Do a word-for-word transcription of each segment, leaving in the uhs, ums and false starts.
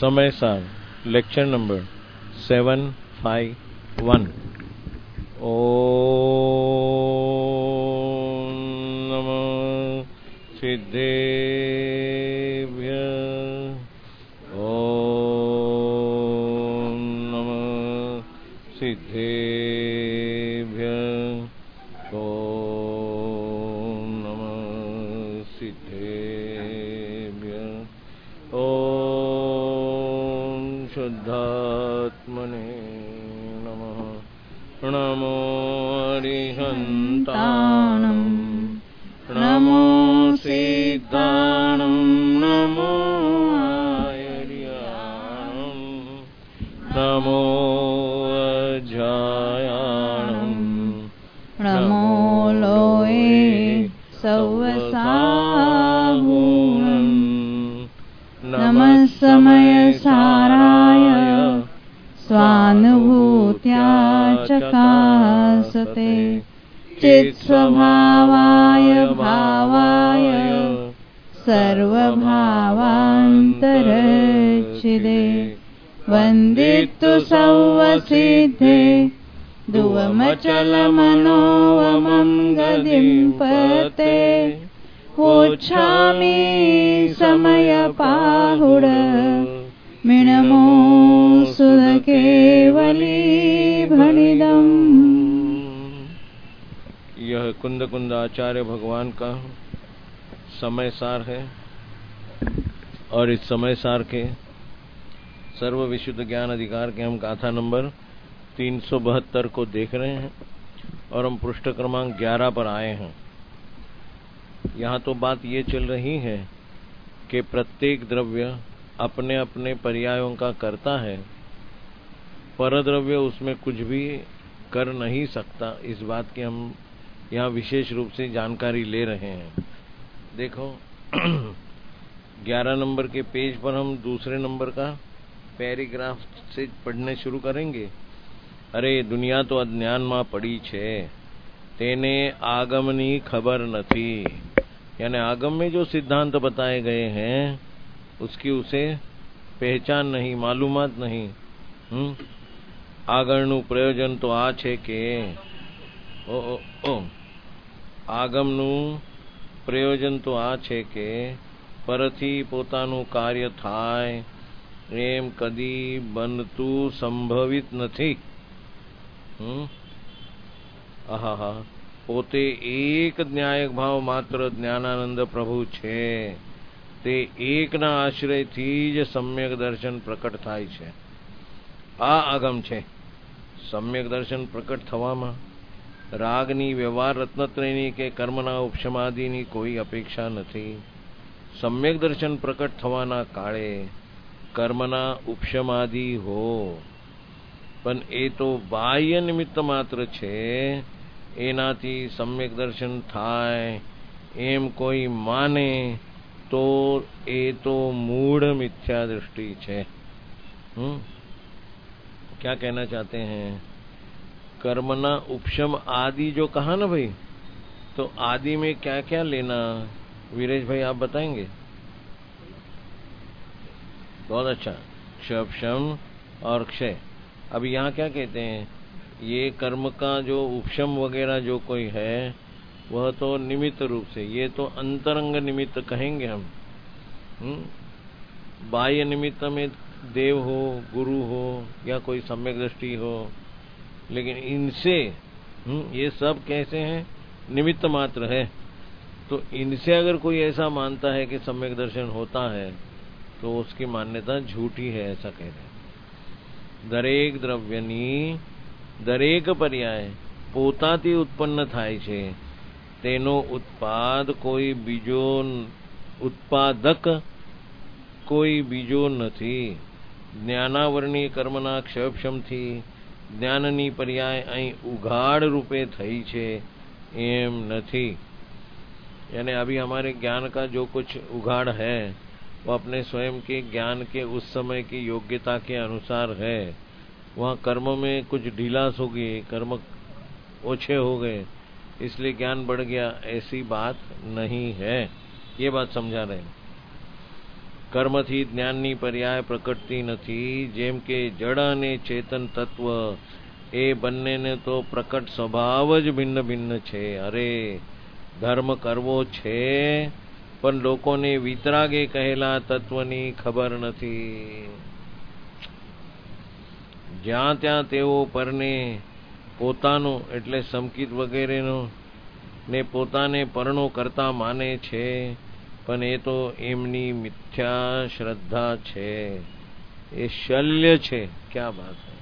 समय सार lecture number seven five one. ओम नमः सिद्धेभ्यः। ओम नमः सिद्धेभ्यः। ओम नमः सिद्धेभ्यः। ओम शुद्धात्मने नमः। नमो अरिहन्ताणं नमो सिद्धाणं नमो आयर्याणं नमो अजायाणं नमो लोये सवसाहुणं नमः समयसाराय स्वानुभूत्या चकासते चित्स्वभावाय भावाय सर्वभावान्तरच्छिदे वन्दितु सौवसिद्धे ध्रुवमचलमनोवमं गतिं पते वोच्छामि समयपाहुड मिणमो सुधकेवली भणिदम्। यह कुंद कुंद आचार्य भगवान का समय सार है और इस समय सार के सर्व विशुद्ध ज्ञान अधिकार के हम गाथा नंबर तीन सौ बहत्तर को देख रहे हैं और हम पृष्ठ क्रमांक ग्यारह पर आए हैं। यहाँ तो बात ये चल रही है कि प्रत्येक द्रव्य अपने अपने पर्यायों का करता है, परद्रव्य उसमें कुछ भी कर नहीं सकता। इस बात की हम यहाँ विशेष रूप से जानकारी ले रहे हैं। देखो ग्यारह नंबर के पेज पर हम दूसरे नंबर का पैराग्राफ से पढ़ने शुरू करेंगे। अरे दुनिया तो अज्ञान में पड़ी छे, तेने आगमनी खबर नथी। यानी आगम में जो सिद्धांत बताए गए हैं उसकी उसे पहचान नहीं, मालूमात नहीं। हम्म આગળનું પ્રયોજન તો આ છે કે ઓ ઓ ઓ આગમનું પ્રયોજન તો આ છે કે પરથી પોતાનું કાર્ય થાય એમ કદી બનતું સંભવિત નથી। હમ આહા પોતે એક ન્યાયક ભાવ માત્ર જ્ઞાનાનંદ પ્રભુ છે, તે એકના આશ્રયથી જ સમ્યક દર્શન પ્રકટ થાય છે। આ આગમ છે। सम्यक दर्शन प्रकट थवामां रागनी व्यवहार रत्नत्रयनी के कर्मना उपशमादिनी कोई अपेक्षा नथी। सम्यक दर्शन प्रकट थवाना काळे कर्मना उपशमादि हो पण ए तो बाह्य निमित्त मात्र छे। एनाथी सम्यक दर्शन थाय एम कोई माने तो ए तो मूढ़ मिथ्या दृष्टि छे। हम्म क्या कहना चाहते हैं? कर्मना उपशम आदि जो कहा ना भाई, तो आदि में क्या क्या लेना, वीरेश भाई आप बताएंगे? बहुत अच्छा, क्षपशम और क्षय। अब यहाँ क्या कहते हैं? ये कर्म का जो उपशम वगैरह जो कोई है वह तो निमित्त रूप से, ये तो अंतरंग निमित्त कहेंगे हम। बाह्य निमित्त में देव हो, गुरु हो या कोई सम्यक दृष्टि हो, लेकिन इनसे ये सब कैसे हैं? निमित्त मात्र है। तो इनसे अगर कोई ऐसा मानता है कि सम्यक दर्शन होता है तो उसकी मान्यता झूठी है, ऐसा कह रहे हैं। दरेक द्रव्यनी दरेक पर्याय पोताથી उत्पन्न થાય છે, તેનો ઉત્પાદ કોઈ બીજો ઉત્પાદક કોઈ બીજો નથી। જ્ઞાનાવરણી કર્મના ક્ષયક્ષમથી જ્ઞાનની પર્યાય અહીં ઉઘાડ રૂપે થઈ છે એમ નથી। यानी अभी हमारे ज्ञान का जो कुछ उघाड़ है वो अपने स्वयं के ज्ञान के उस समय की योग्यता के अनुसार है। वहाँ कर्म में कुछ ढीलास हो गई, कर्म ओछे हो गए, इसलिए ज्ञान बढ़ गया, ऐसी बात नहीं है। ये बात समझा रहे हैं। કર્મથી જ્ઞાનની પર્યાય પ્રકટતી નથી, જેમ કે જડ અને ચેતન તત્વ એ બંનેને તો પ્રકટ સ્વભાવ જ ભિન્ન ભિન્ન છે. અરે ધર્મ કરવો છે, પણ લોકોને વિતરાગે કહેલા તત્વની ખબર નથી. જ્યાં ત્યાં તેઓ પરને પોતાનો એટલે સંકિત વગેરેનો ને પોતાને પરણો કરતા માને છે, પણ એ તો એમની મિથ્યા શ્રદ્ધા છે, એ શલ્ય છે. ક્યાં વાત है.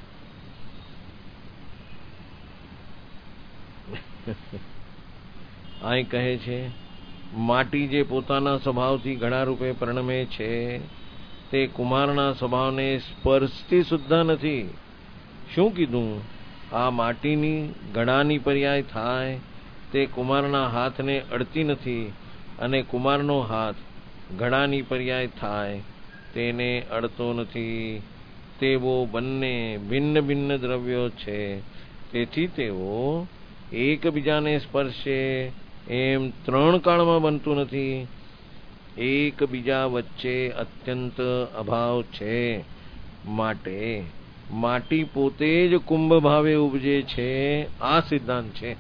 અહીં કહે છે માટી જે પોતાના સ્વભાવથી ઘડા રૂપે પરણમે છે, તે કુમારના સ્વભાવને સ્પર્શતી સુદ્ધા નથી. શું કીધું? આ માટીની ઘડાની પર્યાય થાય તે કુમારના હાથને અડતી નથી, અને કુમારનો હાથ ઘડાની પર્યાય થાય તેને અડતો નથી. તેઓ બંને ભિન્ન ભિન્ન દ્રવ્યો છે, તેથી તેઓ એકબીજાને સ્પર્શે એમ ત્રણ કાળમાં બનતું નથી. એકબીજા વચ્ચે અત્યંત અભાવ છે, માટે માટી પોતે જ કુંભ ભાવે ઉપજે છે. આ સિદ્ધાંત છે.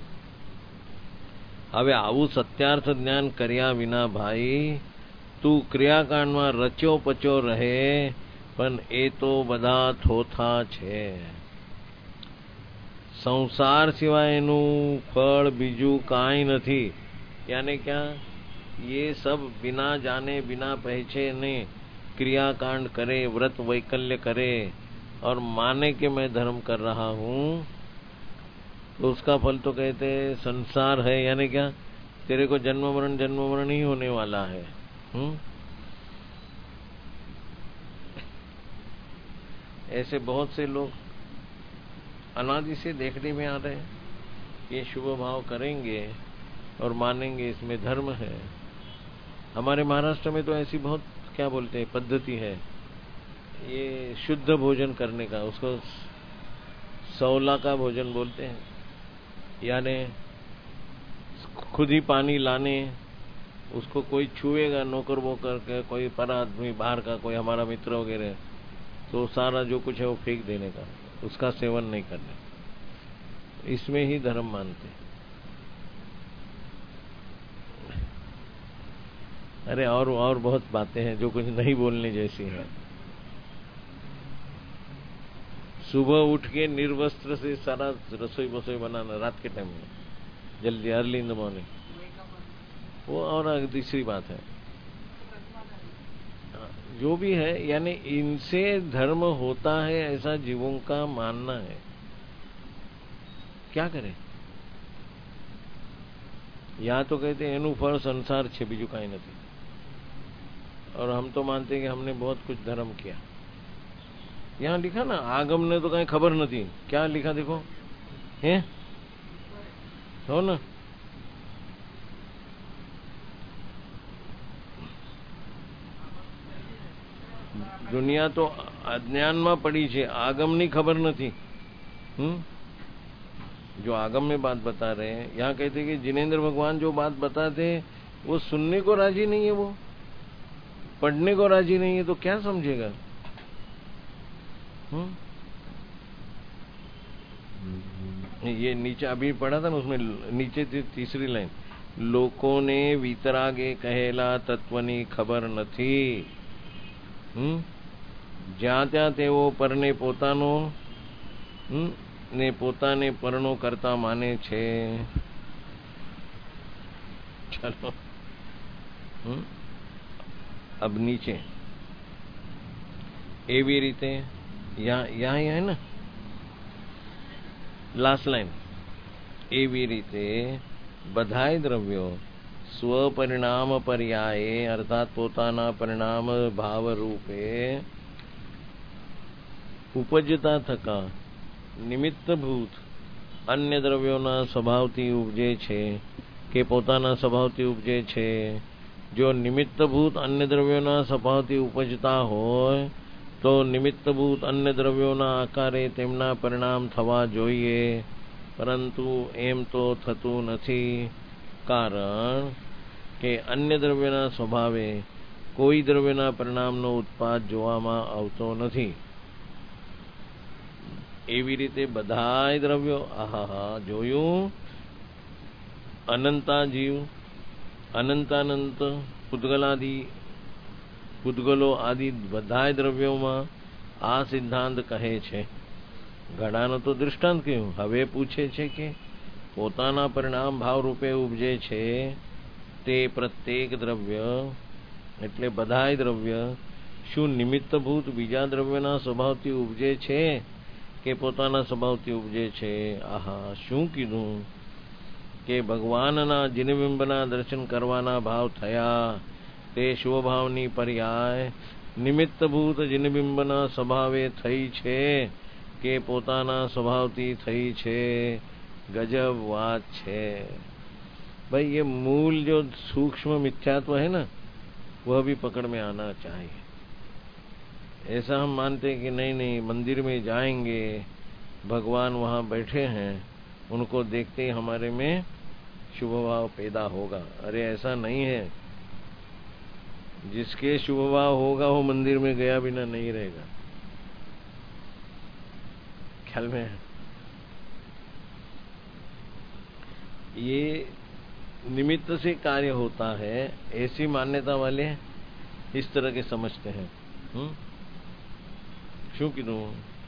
હવે આવું સત્યાર્થ જ્ઞાન કર્યા વિના ભાઈ તું ક્રિયાકાંડમાં રચ્યો પચ્યો રહે, પણ એ તો બધા થોથા છે. સંસાર સિવાયનું ફળ બીજું કાંઈ નથી. યાને ક્યાં ये सब बिना जाने बिना पहचाने क्रियाकांड करे, व्रत वैकल्य करे और माने कि मैं धर्म कर रहा हूँ, तो उसका फल तो कहते संसार है. यानी क्या, तेरे को जन्म मरण जन्म मरण ही होने वाला है. हुँ? ऐसे बहुत से लोग अनादि से देखने में आ रहे हैं. ये शुभ भाव करेंगे और मानेंगे इसमें धर्म है. हमारे महाराष्ट्र में तो ऐसी बहुत क्या बोलते हैं पद्धति है, ये शुद्ध भोजन करने का, उसको सौला का भोजन बोलते हैं. यानी खुद ही पानी लाने, उसको कोई छुएगा नौकर वोकर के, कोई पर आदमी बाहर का, कोई हमारा मित्र वगैरह, तो सारा जो कुछ है वो फेंक देने का, उसका सेवन नहीं करने. इसमें ही धर्म मानते हैं. अरे और और बहुत बातें हैं जो कुछ नहीं बोलने जैसी हैं. सुबह उठ के निर्वस्त्र से सारा रसोई बसोई बनाना रात के टाइम में, जल्दी अर्ली इन द मॉर्निंग, वो और तीसरी बात है. जो भी है, यानी इनसे धर्म होता है ऐसा जीवों का मानना है. क्या करें? यहाँ तो कहते हैं एनु फल संसार छे, बीजू काई नहीं. और हम तो मानते हैं कि हमने बहुत कुछ धर्म किया. यहाँ लिखा ना, आगम ने तो कहीं खबर नहीं. क्या लिखा देखो, हैं हो ना. दुनिया तो अज्ञान में पड़ी है, आगम नहीं खबर नहीं. हम्म जो आगम में बात बता रहे हैं, यहाँ कहते हैं कि जिनेंद्र भगवान जो बात बताते हैं वो सुनने को राजी नहीं है, वो पढ़ने को राजी नहीं है, तो क्या समझेगा. हम्म ये नीचे अभी पढ़ा था ना, उसमें नीचे थी तीसरी लाइन, लोकोने वितरागे कहेला तत्वनी खबर નથી. हम्म જ્યાં ત્યાં તેઓ પરને પોતાનો ને પોતાને પરણો કરતા માને છે. चलो हम्म अब नीचे एवी रीते यहाँ यहाँ है ना लास्ट लाइन, एवी रीते बधाय द्रव्यो स्वपरिणाम पर्याये अर्थात पोताना परिणाम भाव रूपे उपजता थका निमित्तभूत अन्य द्रव्योना स्वभावथी उपजे छे के पोताना स्वभावथी उपजे छे. जो निमित्तभूत अन्य द्रव्योना स्वभावथी उपजता होय तो निमित्तभूत अन्य द्रव्योना आकारे तेमना परिणाम थवा जोईए, परंतु एम तो थतुं नथी. कारण के अन्य द्रव्योना स्वभावे કોઈ દ્રવ્યના પરિણામનો ઉત્પાદ જોવામાં આવતો નથી. એવી રીતે બધાય દ્રવ્યો, આહા જોયું, અનંતા જીવ, અનંતાનંત પૂતગલાદિ પૂતગલો આદિ બધાય દ્રવ્યોમાં આ સિદ્ધાંત કહે છે. ઘડાનો તો દૃષ્ટાંત કહ્યું. હવે પૂછે છે કે પોતાના પરિણામ ભાવ રૂપે ઉપજે છે તે પ્રત્યેક દ્રવ્ય એટલે બધાય દ્રવ્ય શું નિમિત્તભૂત બીજા દ્રવ્યના સ્વભાવથી ઉપજે છે કે પોતાના સ્વભાવથી ઉપજે છે? આહા શું કીધું કે ભગવાનના જિનબિંબના દર્શન કરવાના ભાવ થયા તે શુભભાવની પર્યાય નિમિત્તભૂત જિનબિંબના સ્વભાવે થઈ છે કે પોતાના સ્વભાવથી થઈ છે? गजब बात है भाई. ये मूल जो सूक्ष्म मिथ्यात्व है ना, वह भी पकड़ में आना चाहिए. ऐसा हम मानते हैं कि नहीं नहीं मंदिर में जाएंगे, भगवान वहाँ बैठे हैं, उनको देखते ही हमारे में शुभ भाव पैदा होगा. अरे ऐसा नहीं है. जिसके शुभ भाव होगा वो मंदिर में गया बिना नहीं रहेगा. ख्याल में है? ये निमित्त से कार्य होता है, ऐसी मान्यता वाले इस तरह के समझते हैं. हम्म शू कीधु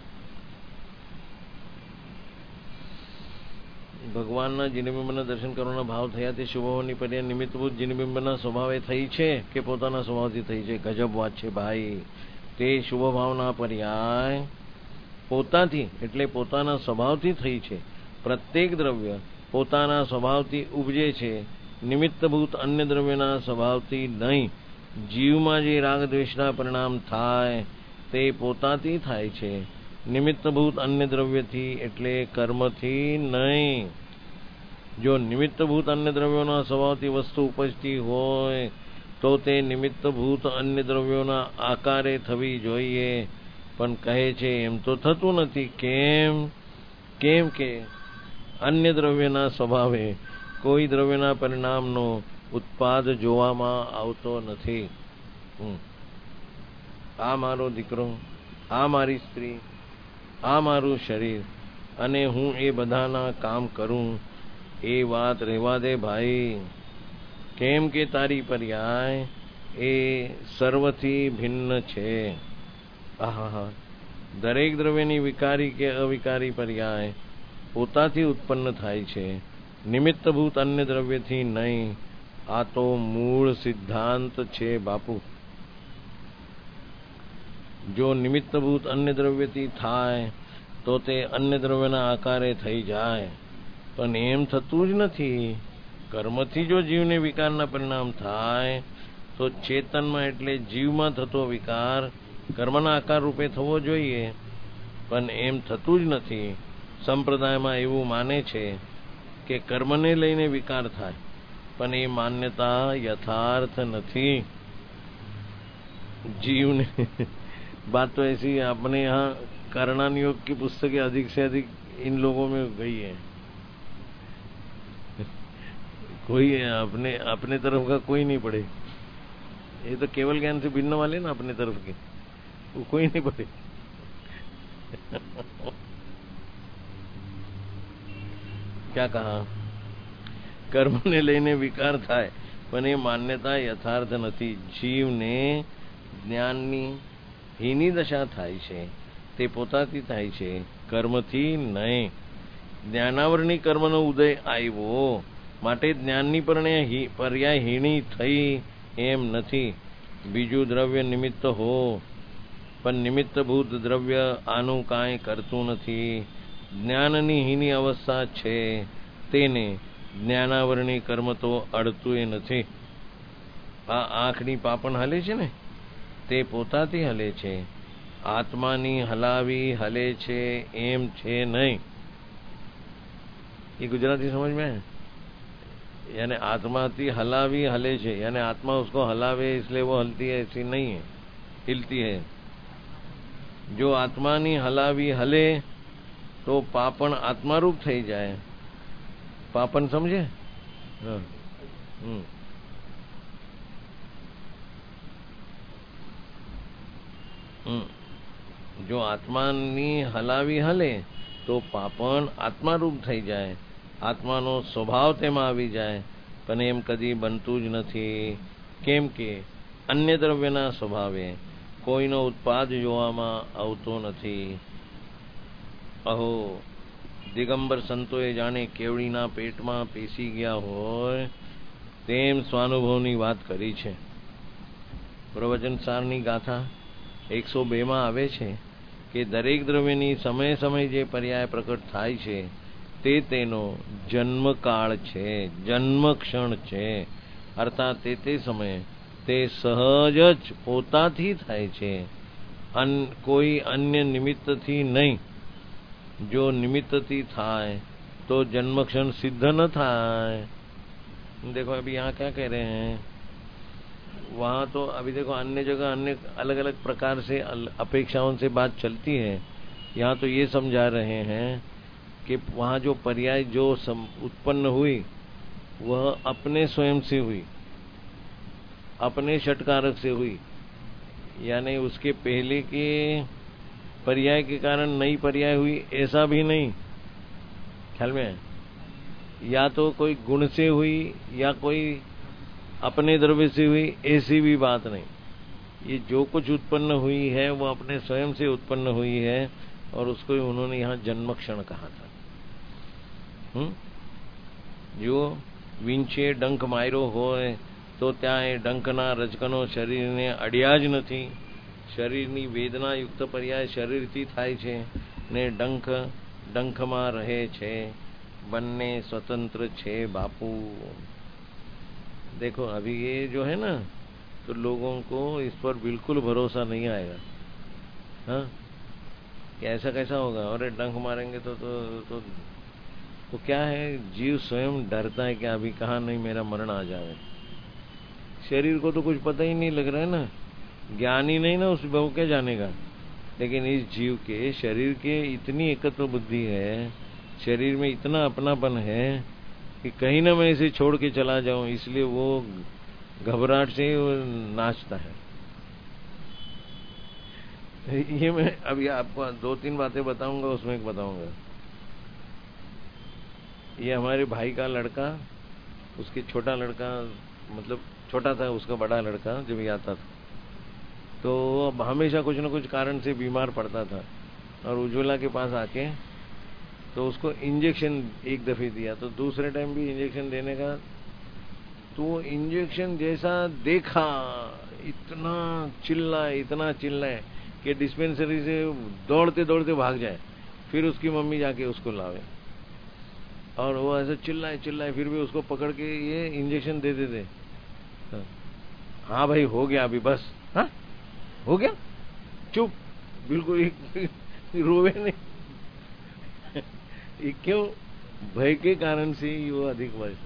ભગવાનના જિનબિંબના દર્શન કરવાના ભાવ થયા તે શુભોની પર્યાય નિમિત્તભૂત જિનબિંબના સ્વભાવે થઈ છે કે પોતાના સ્વભાવથી થઈ છે? ગજબ વાત છે ભાઈ. તે શુભ ભાવના પર્યાય પોતાથી એટલે પોતાના સ્વભાવથી થઈ છે. પ્રત્યેક દ્રવ્ય પોતાના સ્વભાવથી ઉપજે છે, નિમિત્તભૂત અન્ય દ્રવ્યના સ્વભાવથી નહીં. જીવમાં જે રાગ દ્વેષના પરિણામ થાય તે પોતાથી થાય છે, નિમિત્તભૂત અન્ય દ્રવ્યથી એટલે કર્મથી નહીં. જો નિમિત્તભૂત અન્ય દ્રવ્યોના સ્વભાવથી વસ્તુ ઉપજતી હોય તો તે નિમિત્તભૂત અન્ય દ્રવ્યોના આકારે થવી જોઈએ. પણ કહે છે એમ તો થતું નથી. કેમ? કેમ કે અન્ય દ્રવ્યના સ્વભાવે કોઈ દ્રવ્યના પરિણામનો ઉત્પાદ જોવામાં આવતો નથી. આ મારો દીકરો, આ મારી સ્ત્રી, આ મારું શરીર અને હું એ બધાના કામ કરું એ વાત રહેવા દે ભાઈ. કેમ કે તારી પર્યાય એ સર્વથી ભિન્ન છે. આહા દરેક દ્રવ્યની વિકારી કે અવિકારી પર્યાય પોતાથી ઉત્પન્ન થાય છે, નિમિત્તભૂત અન્ય દ્રવ્યથી નહીં. આ તો મૂળ સિદ્ધાંત છે બાપુ. જો નિમિત્તભૂત અન્ય દ્રવ્યથી થાય તો તે અન્ય દ્રવ્યના આકારે થઈ જાય. પણ એમ થતું જ નથી. કર્મથી જો જીવને વિકારના પરિણામ થાય તો ચેતનમાં એટલે જીવમાં થતો વિકાર કર્મના આકાર રૂપે થવો જોઈએ. પણ એમ થતું જ નથી. સંપ્રદાયમાં એવું માને છે કે કર્મને લઈને વિકાર થાય, પણ એ માન્યતા યથાર્થ નથી. जीव ने बात तो ऐसी अपने यहाँ करणान योग की पुस्तकें अधिक से अधिक इन लोगों में गई है. कोई अपने अपने तरफ का कोई नहीं पढ़े. ये तो केवल ज्ञान से भिन्न वाले ना अपने तरफ के, वो कोई नहीं पढ़े. क्या कहा? कर्म ने लઈને વિકાર થાય પણ એ માન્યતા યથાર્થ નથી. જીવને જ્ઞાનની હીની દશા થાય છે તે પોતાથી થાય છે, કર્મથી નહીં. જ્ઞાનાવરણી કર્મનો ઉદય આવ્યો માટે જ્ઞાનની પર્યાય હીણી થઈ એમ નથી. બીજું દ્રવ્ય નિમિત્ત હો પણ નિમિત્તભૂત દ્રવ્ય આનું કાંઈ કરતું નથી. જ્ઞાનની હીની અવસ્થા છે તેને જ્ઞાનાવરણી કર્મ તો અડતું એ નથી. આ આંખની પાપણ હલે છે ને તે પોતાથી હલે છે, આત્માની હલાવી હલે છે એમ છે નહીં. ये गुजराती समझ में है? यानी आत्मा की हलावी हले छे, यानी आत्मा उसको हलावे इसलिए वो हलती है, ऐसी नहीं है, हिलती है. जो आत्मा नी हलावी हले तो पापण आत्मा रूप थई जाए. पापण समझे? हाँ. हम्म. જો આત્માની હલાવી હલે તો પાપણ આત્મારૂપ થઈ જાય, આત્માનો સ્વભાવ તેમાં આવી જાય, પણ એમ કદી બનતું જ નથી. કેમ કે અન્ય દ્રવ્યના સ્વભાવે કોઈનો ઉત્પાદ જોવામાં આવતો નથી. અહો, દિગંબર સંતોએ જાણે કેવડીના પેટમાં પેસી ગયા હોય તેમ સ્વાનુભવની વાત કરી છે. પ્રવચન સારની ગાથા એકસો બે માં આવે છે કે દરેક દ્રવ્યની સમય સમય જે પર્યાય પ્રકટ થાય છે તે તેનો જન્મકાળ છે, જન્મ ક્ષણ છે. અર્થાત તે તે સમયે તે સહજ જ પોતાથી થાય છે, અન કોઈ અન્ય નિમિત્તથી નહીં. જો निमित्तથી થાય तो जन्म क्षण सिद्ध न થાય. देखो अभी यहाँ क्या कह रहे हैं, वहाँ तो अभी देखो अन्य जगह अन्य अलग अलग प्रकार से अपेक्षाओं से बात चलती है. यहाँ तो ये समझा रहे हैं कि वहाँ जो पर्याय जो उत्पन्न हुई वह अपने स्वयं से हुई, अपने षटकारक से हुई. यानी उसके पहले के पर्याय के कारण नई पर्याय हुई ऐसा भी नहीं. ख्याल में है? या तो कोई गुण से हुई या कोई अपने द्रव्य से हुई, ऐसी भी बात नहीं. ये जो कुछ उत्पन्न हुई है वो अपने स्वयं से उत्पन्न हुई है और उसको उन्होंने यहाँ जन्म क्षण कहा था. हुँ? जो વીંછે ડંખ માર્યો હોય તો ત્યાં એ ડંખના રજકણો શરીરને અડ્યા જ નથી. શરીરની વેદનાયુક્ત પર્યાય શરીરથી થાય છે ને ડંખ ડંખમાં રહે છે. બંને स्वतंत्र छे बापू. देखो अभी ये जो है ना, तो लोगों को इस पर बिल्कुल भरोसा नहीं आएगा. हाँ, ऐसा कैसा होगा, अरे डंख मारेंगे तो तो तो तो क्या है, जीव स्वयं डरता है कि अभी कहाँ नहीं मेरा मरण आ जाए. शरीर को तो कुछ पता ही नहीं लग रहा है ना, ज्ञानी नहीं ना, उस बहु क्या जानेगा. लेकिन इस जीव के शरीर के इतनी एकत्व बुद्धि है, शरीर में इतना अपनापन है कि कहीं ना मैं इसे छोड़ के चला जाऊं, इसलिए वो घबराहट से वो नाचता है. ये मैं अभी आपको दो तीन बातें बताऊंगा, उसमें एक बताऊंगा. ये हमारे भाई का लड़का, उसके छोटा लड़का, मतलब छोटा था उसका बड़ा लड़का जब ये आता था तो हमेशा कुछ न कुछ कारण से बीमार पड़ता था. और उज्ज्वला के पास आके तो उसको इंजेक्शन एक दफे दिया, तो दूसरे टाइम भी इंजेक्शन देने का, तो वो इंजेक्शन जैसा देखा इतना चिल्लाए इतना चिल्लाए कि डिस्पेंसरी से दौड़ते दौड़ते भाग जाए. फिर उसकी मम्मी जाके उसको लावे और वो ऐसे चिल्लाए चिल्लाए फिर भी उसको पकड़ के ये इंजेक्शन दे देते. हाँ भाई हो गया अभी बस. हाँ हो गया, चुप, बिल्कुल रोवे नहीं. ये क्यों, भय के कारण से ही वो अधिक वर्ष.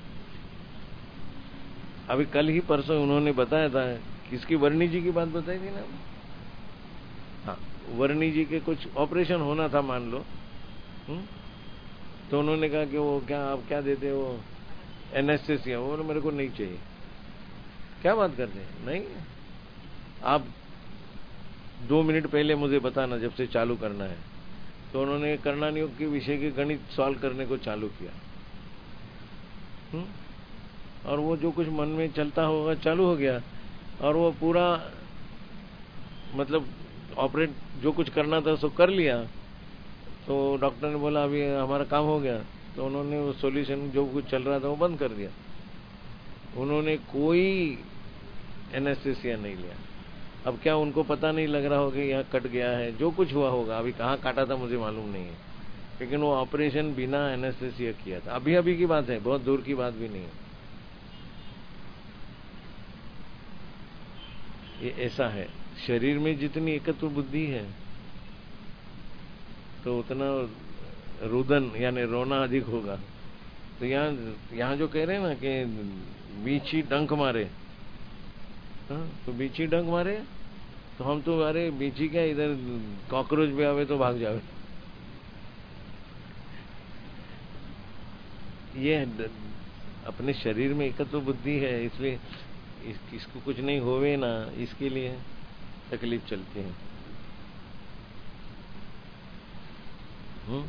अभी कल ही परसों उन्होंने बताया था, किसकी, वर्णी जी की बात बताई थी ना. हाँ, वर्णी जी के कुछ ऑपरेशन होना था मान लो. हुँ? तो उन्होंने कहा कि वो क्या आप क्या देते हो, एनेस्थेसिया. वो मेरे को नहीं चाहिए. क्या बात करते हैं, नहीं, आप दो मिनट पहले मुझे बताना जब से चालू करना है. तो उन्होंने कर्णान योग के विषय के गणित सॉल्व करने को चालू किया. हुँ? और वो जो कुछ मन में चलता होगा चालू हो गया और वो पूरा मतलब ऑपरेट जो कुछ करना था सो कर लिया. तो डॉक्टर ने बोला अभी हमारा काम हो गया. तो उन्होंने वो सॉल्यूशन जो कुछ चल रहा था वो बंद कर दिया. उन्होंने कोई एनेस्थेसिया नहीं लिया. अब क्या उनको पता नहीं लग रहा हो कि यहाँ कट गया है, जो कुछ हुआ होगा, अभी कहाँ काटा था मुझे मालूम नहीं है, लेकिन वो ऑपरेशन बिना एनेस्थेसिया किया था. अभी अभी की बात है, बहुत दूर की बात भी नहीं है. ये ऐसा है, शरीर में जितनी एकत्व बुद्धि है तो उतना रुदन यानी रोना अधिक होगा. तो यहाँ यहाँ जो कह रहे हैं ना कि बीछी डंक मारे, हाँ, तो बीछी डंक मारे तो हम तो अरे बीछी क्या, इधर कॉकरोच भी आवे तो भाग जावे. ये अपने शरीर में एकत्व बुद्धि है, इसलिए इस, इसको कुछ नहीं होवे ना, इसके लिए तकलीफ चलती है. हम्म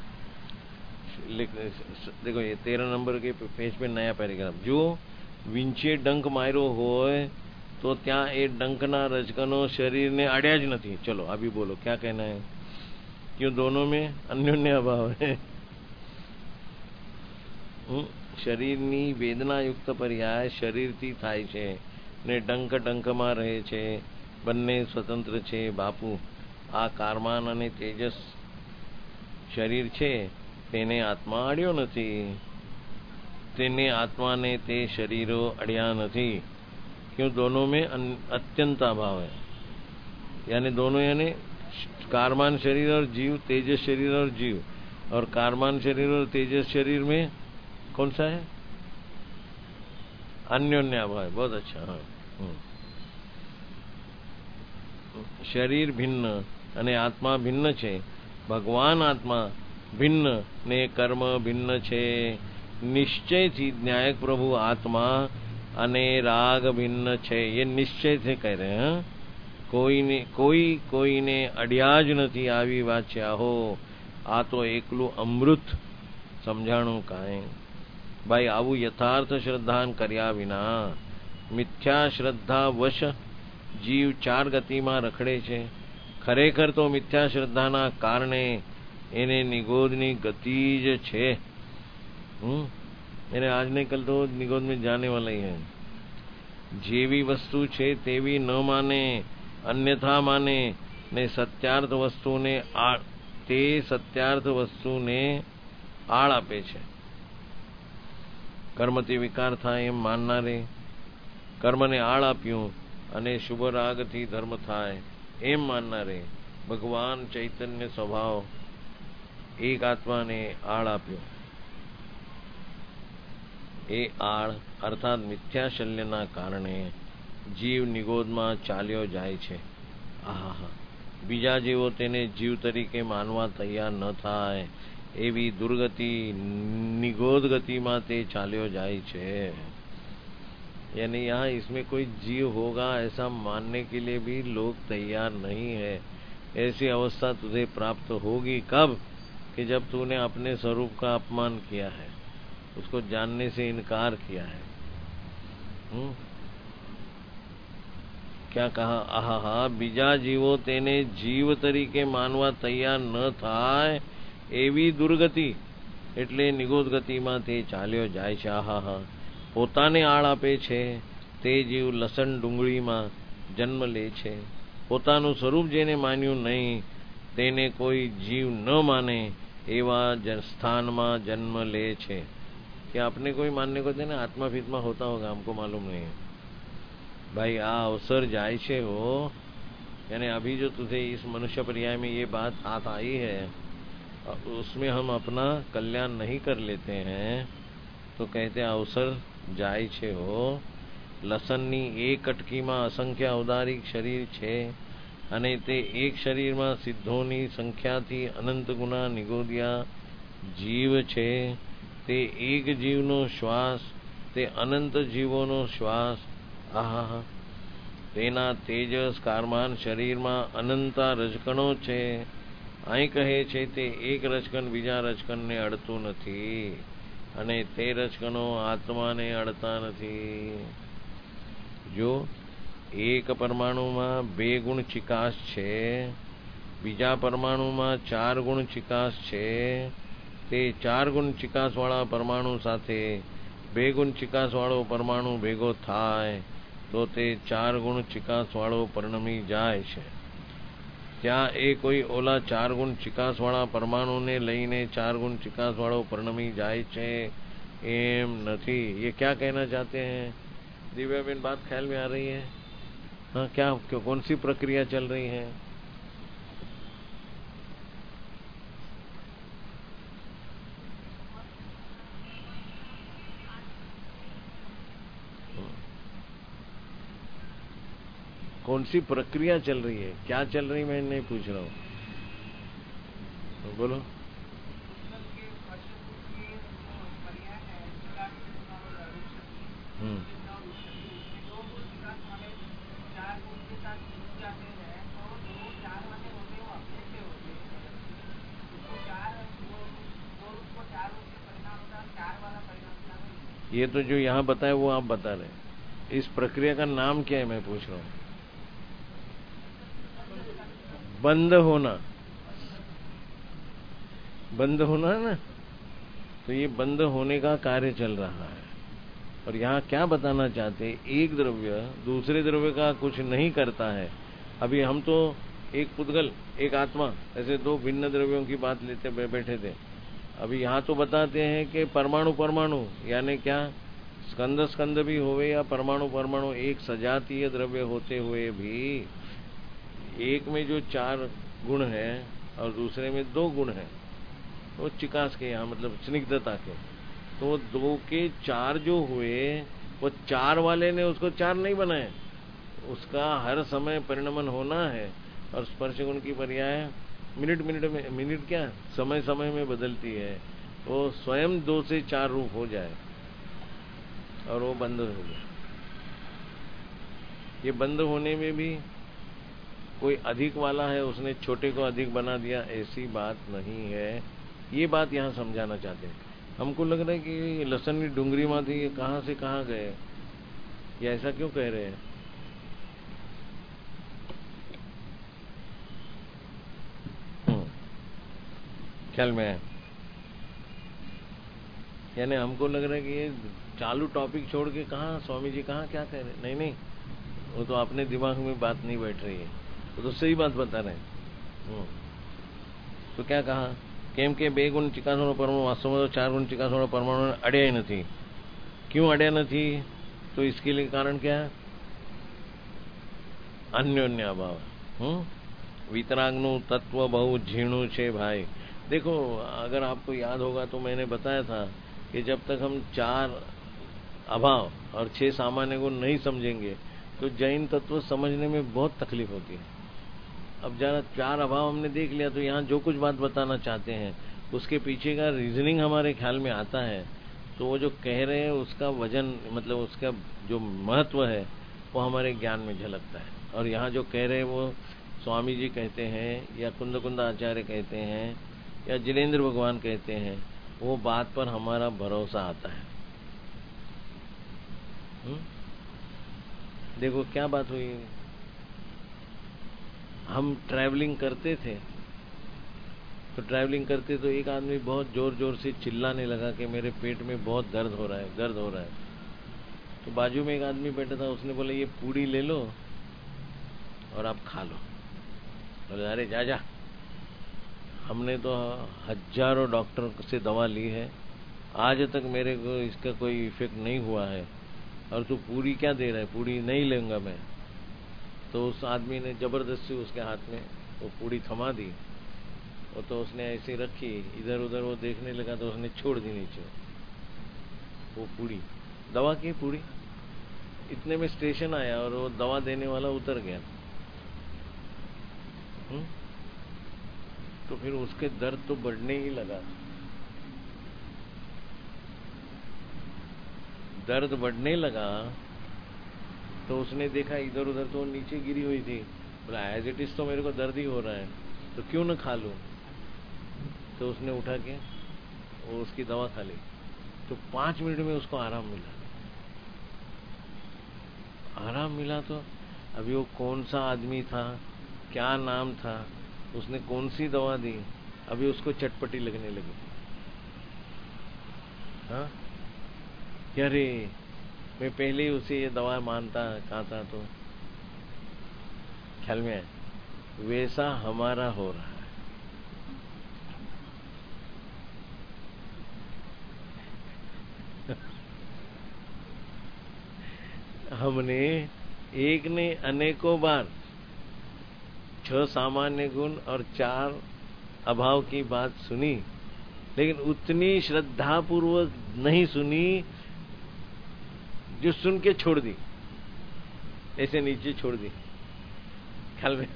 देखो ये तेरह नंबर के पेज पे नया पैराग्राफ, जो વિંચે ડંક માર્યો હોય तो त्या ए डंकना रजकनो शरीर ने अड़्या ज नहीं। चलो अभी बोलो क्या कहना है, क्यों दोनों में अन्योन्य अभाव है। શરીરની વેદનાયુક્ત પર્યાય શરીરથી થાય છે ને ડંક ડંકમાં રહે છે, બંને સ્વતંત્ર છે બાપુ। આ કારમાન અને તેજસ શરીર છે તેને આત્મા અડ્યો નથી, તેને આત્માને તે શરીરો અડ્યા નથી। क्यों दोनों में अत्यंत अभाव है, यानी दोनों यानी कारमान शरीर और जीव, तेजस शरीर और जीव, और कारमान शरीर और तेजस शरीर में कौन सा है, अन्योन्य अभाव है। बहुत अच्छा। हाँ शरीर भिन्न અને આત્મા ભિન્ન છે, ભગવાન આત્મા ભિન્ન ને કર્મ ભિન્ન છે। નિશ્ચયથી ન્યાયક પ્રભુ આત્મા અને રાગ ભિન્ન છે, ये નિશ્ચય से कह रहे हैं। કોઈને કોઈ કોઈને અડ્યા જ નથી આવી વાત છે। આહો આ તો એકલું અમૃત સમજાણું કાંઈ। ભાઈ આવું યથાર્થ શ્રદ્ધાન કર્યા વિના મિથ્યા શ્રદ્ધા વશ જીવ ચાર ગતિમાં રખડે છે। ખરેખર તો મિથ્યા શ્રદ્ધાના કારણે એને નિગોદની ગતિ જ છે। હમ એને આજ નહીં કલ તો નિગોદ में जाने वाला ही है। જેવી વસ્તુ છે તેવી ન માને, અન્યથા માને ને સત્યાર્થ વસ્તુને તે સત્યાર્થ વસ્તુને આળ આપે છે। કર્મથી વિકાર થાય એમ માનનારે કર્મને આળ આપ્યું અને શુભ રાગથી ધર્મ થાય એમ માનનારે ભગવાન ચૈતન્ય સ્વભાવ એક આત્માને આળ આપ્યો। એ આળ અર્થાત મિથ્યાશલ્યના કારણે જીવ નિગોદમાં ચાલ્યો જાય છે। આહા બીજા જેવો તેને જીવ તરીકે માનવા તૈયાર ન થાય એવી दुर्गति निगोद गति में ते चाल्यो जाए छे। यानी यहाँ इसमें कोई जीव होगा ऐसा मानने के लिए भी लोग तैयार नहीं है। ऐसी अवस्था तुझे प्राप्त होगी कब, कि जब तूने अपने स्वरूप का अपमान किया है, उसको जानने से इनकार किया है। हुँ? क्या कहा, आहा बीजा जीवो तेने जीव तरीके मानवा तैयार न थाय एवी दुर्गति એટલે નિગોદ ગતિમાં તે ચાલ્યો જાય છે। આહા પોતાને આળ આપે છે તે જીવ લસણ ડુંગળીમાં જન્મ લે છે। પોતાનું સ્વરૂપ જેને માન્યું નહીં તેને કોઈ જીવ ન માને એવા સ્થાનમાં જન્મ લે છે। कि आपने कोई मानने को देना आत्मा फित्मा होता होगा, हमको मालूम नहीं है। भाई आ अवसर जाए छे वो, यानी अभी जो तुझे इस मनुष्य पर्याय में ये बात हाथ आई है उसमें हम अपना कल्याण नहीं कर लेते हैं तो कहते अवसर जाए छे हो। લસણની એક કટકીમાં અસંખ્ય અવતારિક શરીર છે અને તે એક શરીરમાં સિદ્ધોની સંખ્યાથી અનંત ગુણા નિગોદિયા જીવ છે। તે એક જીવનો શ્વાસ, તે અનંત જીવોનો શ્વાસ। આહા તેના તેજસ કારમાન શરીરમાં અનંતા રજકણો છે। અહીં કહે છે તે એક રજકણ બીજા રજકણને અડતું નથી અને તે રજકણો આત્માને અડતા નથી। જો એક પરમાણુમાં બે ગુણ ચિકાસ છે, બીજા પરમાણુમાં ચાર ગુણ ચિકાસ છે, તે ચાર ગુણ ચિકાસ વાળા પરમાણુ સાથે બે ગુણ ચિકાસ વાળો પરમાણુ ભેગો થાય તો તે ચાર ગુણ ચિકાસ વાળો પરિણમી જાય છે। ત્યાં એ કોઈ ઓલા ચાર ગુણ ચિકાસ વાળા પરમાણુને લઈને चार गुण चिकास वालों परिणमी जाए छे एम नहीं। ये क्या कहना चाहते हैं दिव्याबेन, बात ख्याल में आ रही है? हाँ क्या क्यों, कौन सी प्रक्रिया चल रही है? कौन सी प्रक्रिया चल रही है, क्या चल रही, मैं नहीं पूछ रहा हूँ, बोलो। हम्म ये तो जो यहाँ बताए वो आप बता रहे। इस प्रक्रिया का नाम क्या है मैं पूछ रहा हूँ? बंद होना। बंद होना है ना, तो ये बंद होने का कार्य चल रहा है। और यहाँ क्या बताना चाहते हैं, एक द्रव्य दूसरे द्रव्य का कुछ नहीं करता है। अभी हम तो एक पुद्गल एक आत्मा ऐसे दो भिन्न द्रव्यों की बात लेते बैठे थे। अभी यहाँ तो बताते हैं कि परमाणु परमाणु यानी क्या, स्कंद स्कंद भी होवे या परमाणु परमाणु एक सजातीय द्रव्य होते हुए भी एक में जो चार गुण है और दूसरे में दो गुण है, वो चिकास के यहाँ मतलब स्निग्धता के, तो दो के चार जो हुए वो चार वाले ने उसको चार नहीं बनाए, उसका हर समय परिणमन होना है। और स्पर्श गुण की पर्याय मिनट मिनट में, मिनट क्या समय समय में बदलती है, वो स्वयं दो से चार रूप हो जाए और वो बंद हो गया। ये बंद होने में भी कोई अधिक वाला है, उसने छोटे को अधिक बना दिया, ऐसी बात नहीं है। ये बात यहाँ समझाना चाहते हैं। हमको लग रहा है कि लसन की डूंगरी माँ थी, ये कहाँ से कहाँ गए, ये ऐसा क्यों कह रहे हैं? ख्याल में है? यानी हमको लग रहा है कि ये चालू टॉपिक छोड़ के कहाँ स्वामी जी कहाँ क्या कह रहे? नहीं नहीं, वो तो अपने दिमाग में बात नहीं बैठ रही है, वो तो सही बात बता रहे हैं। तो क्या कहा, केम के बे गुण चिकासोड़ो परमाणु वास्तव में तो चार गुण चिकासोड़ो परमाणु अड़्या ही नहीं। क्यों अड़्या नहीं? तो इसके लिए कारण क्या है? अन्योन्य अभाव। हम्म वितरागनु तत्व बहु झीणु छे भाई। देखो, अगर आपको याद होगा तो मैंने बताया था कि जब तक हम चार अभाव और छह सामान्य गुण नहीं समझेंगे तो जैन तत्व समझने में बहुत तकलीफ होती है। अब जरा चार अभाव हमने देख लिया तो यहाँ जो कुछ बात बताना चाहते हैं उसके पीछे का रीजनिंग हमारे ख्याल में आता है, तो वो जो कह रहे हैं उसका वजन मतलब उसका जो महत्व है वो हमारे ज्ञान में झलकता है। और यहाँ जो कह रहे हैं वो स्वामी जी कहते हैं या कुंद कुंद आचार्य कहते हैं या जिनेन्द्र भगवान कहते हैं, वो बात पर हमारा भरोसा आता है। हुँ? देखो क्या बात हुई, हम ट्रैवलिंग करते थे तो ट्रैवलिंग करते तो एक आदमी बहुत जोर जोर से चिल्लाने लगा कि मेरे पेट में बहुत दर्द हो रहा है दर्द हो रहा है। तो बाजू में एक आदमी बैठा था, उसने बोला ये पूड़ी ले लो और आप खा लो। बोले अरे जा जा, हमने तो हजारों डॉक्टर से दवा ली है, आज तक मेरे को इसका कोई इफेक्ट नहीं हुआ है, और तू पूड़ी क्या दे रहा है, पूड़ी नहीं लेऊंगा मैं। तो उस आदमी ने जबरदस्ती उसके हाथ में वो पूड़ी थमा दी, और तो उसने ऐसी रखी, इधर उधर वो देखने लगा तो उसने छोड़ दी नीचे वो पूड़ी, दवा की पूड़ी। इतने में स्टेशन आया और वो दवा देने वाला उतर गया। हुँ? तो फिर उसके दर्द तो बढ़ने ही लगा, दर्द बढ़ने लगा। तो उसने देखा इधर उधर तो नीचे गिरी हुई थी, बोला एज इट इज तो मेरे को दर्द ही हो रहा है, तो क्यों न खा लूं। तो उसने उठा के वो उसकी दवा खा ली, तो पांच मिनट में उसको आराम मिला। आराम मिला तो अभी वो कौन सा आदमी था, क्या नाम था, उसने कौन सी दवा दी, अभी उसको चटपटी लगने लगी। हाँ क्या रे, मैं पहले ही उसे ये दवा मानता कहा था। तो ख्याल में है, वैसा हमारा हो रहा है। हमने एक ने अनेकों बार छह सामान्य गुण और चार अभाव की बात सुनी, लेकिन उतनी श्रद्धा पूर्वक नहीं सुनी जो सुन के छोड़ दी, ऐसे नीचे छोड़ दी। ख्याल में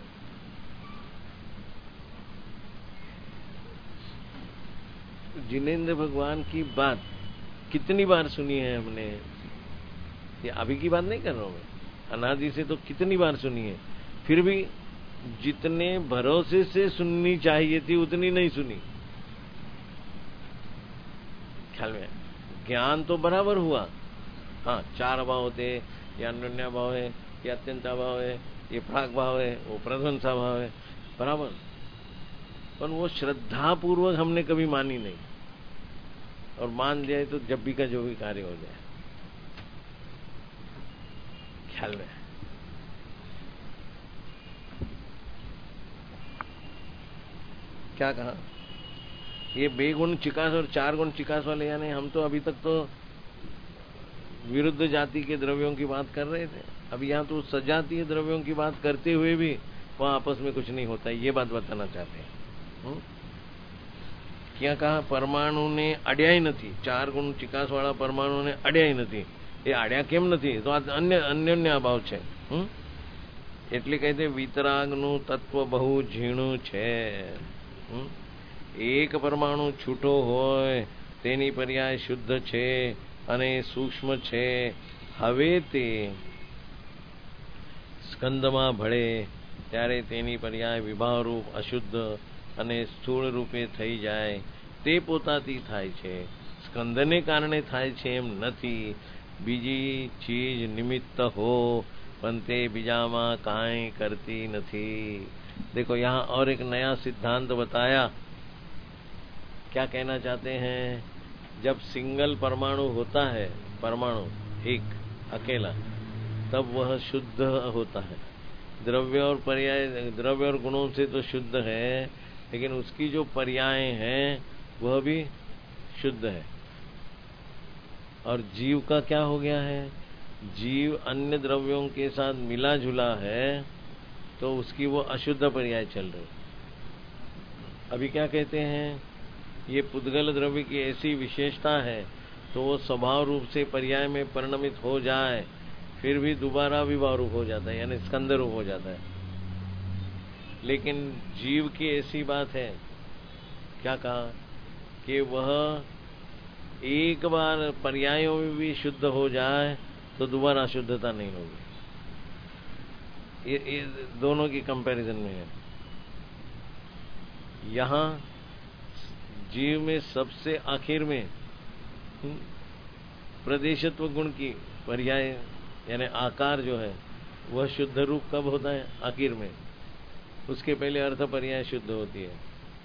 जिनेन्द्र भगवान की बात कितनी बार सुनी है हमने, ये अभी की बात नहीं कर रहा हूं मैं, अनादि से तो कितनी बार सुनी है, फिर भी जितने भरोसे से सुननी चाहिए थी उतनी नहीं सुनी। ख्याल में ज्ञान तो बराबर हुआ। हाँ, चार अभाव होते, ये अन्योन्या भाव है, ये अत्यंता भाव है, ये प्राग भाव है, वो प्रध्वंसा भाव है, बराबर। पर वो श्रद्धा पूर्वक हमने कभी मानी नहीं, और मान जाए तो जब भी का जो भी कार्य हो जाए। ख्याल में क्या कहा, ये बेगुण चिकास और चार गुण चिकास वाले, यानी हम तो अभी तक तो विरुद्ध जाति के द्रव्यों की बात कर रहे थे। अभी यहाँ तो सजातीय द्रव्यों की बात करते हुए भी वहां आपस में कुछ नहीं होता, ये बात बताना चाहते हैं। हुँ? क्या कहा, परमाणु ने अड्या ही नहीं, चार गुण चिकास वाला परमाणु ने अड्या ही नहीं। ये अड्या केम नहीं, तो अन्य अन्योन्य अभाव છે। એટલે કહે છે વિતરાગનું તત્વ બહુ ઝીણું છે। એક પરમાણુ છૂટો હોય તેની પર્યાય શુદ્ધ છે અને સૂક્ષ્મ છે। હવે તે સ્કંદમાં ભળે ત્યારે તેની પર્યાય વિભાવરૂપ અશુદ્ધ અને સ્થૂળ રૂપે થઈ જાય, તે પોતાથી થાય છે। સ્કંદને કારણે થાય છે એમ નથી। બીજી ચીજ નિમિત્ત हो પણ તે બીજામાં કાંઈ કરતી નથી। देखो यहाँ और एक नया सिद्धांत बताया। क्या कहना चाहते हैं, जब सिंगल परमाणु होता है, परमाणु एक अकेला, तब वह शुद्ध होता है। द्रव्य और पर्याय, द्रव्य और गुणों से तो शुद्ध है, लेकिन उसकी जो पर्याय हैं वह भी शुद्ध है। और जीव का क्या हो गया है, जीव अन्य द्रव्यों के साथ मिला जुला है, तो उसकी वो अशुद्ध पर्याय चल रही। अभी क्या कहते हैं, ये पुद्गल द्रव्य की ऐसी विशेषता है तो वो स्वभाव रूप से पर्याय में परिणमित हो जाए, फिर भी दोबारा विभाव रूप हो जाता है, यानी स्कंद रूप हो जाता है। लेकिन जीव की ऐसी बात है, क्या कहा, कि वह एक बार पर्यायों में भी शुद्ध हो जाए तो दोबारा शुद्धता नहीं होगी। ये, ये दोनों की कंपैरिजन में है। यहाँ जीव में सबसे आखिर में प्रदेशत्व गुण की पर्याय यानी आकार जो है वह शुद्ध रूप कब होता है, आखिर में। उसके पहले अर्थ पर्याय शुद्ध होती है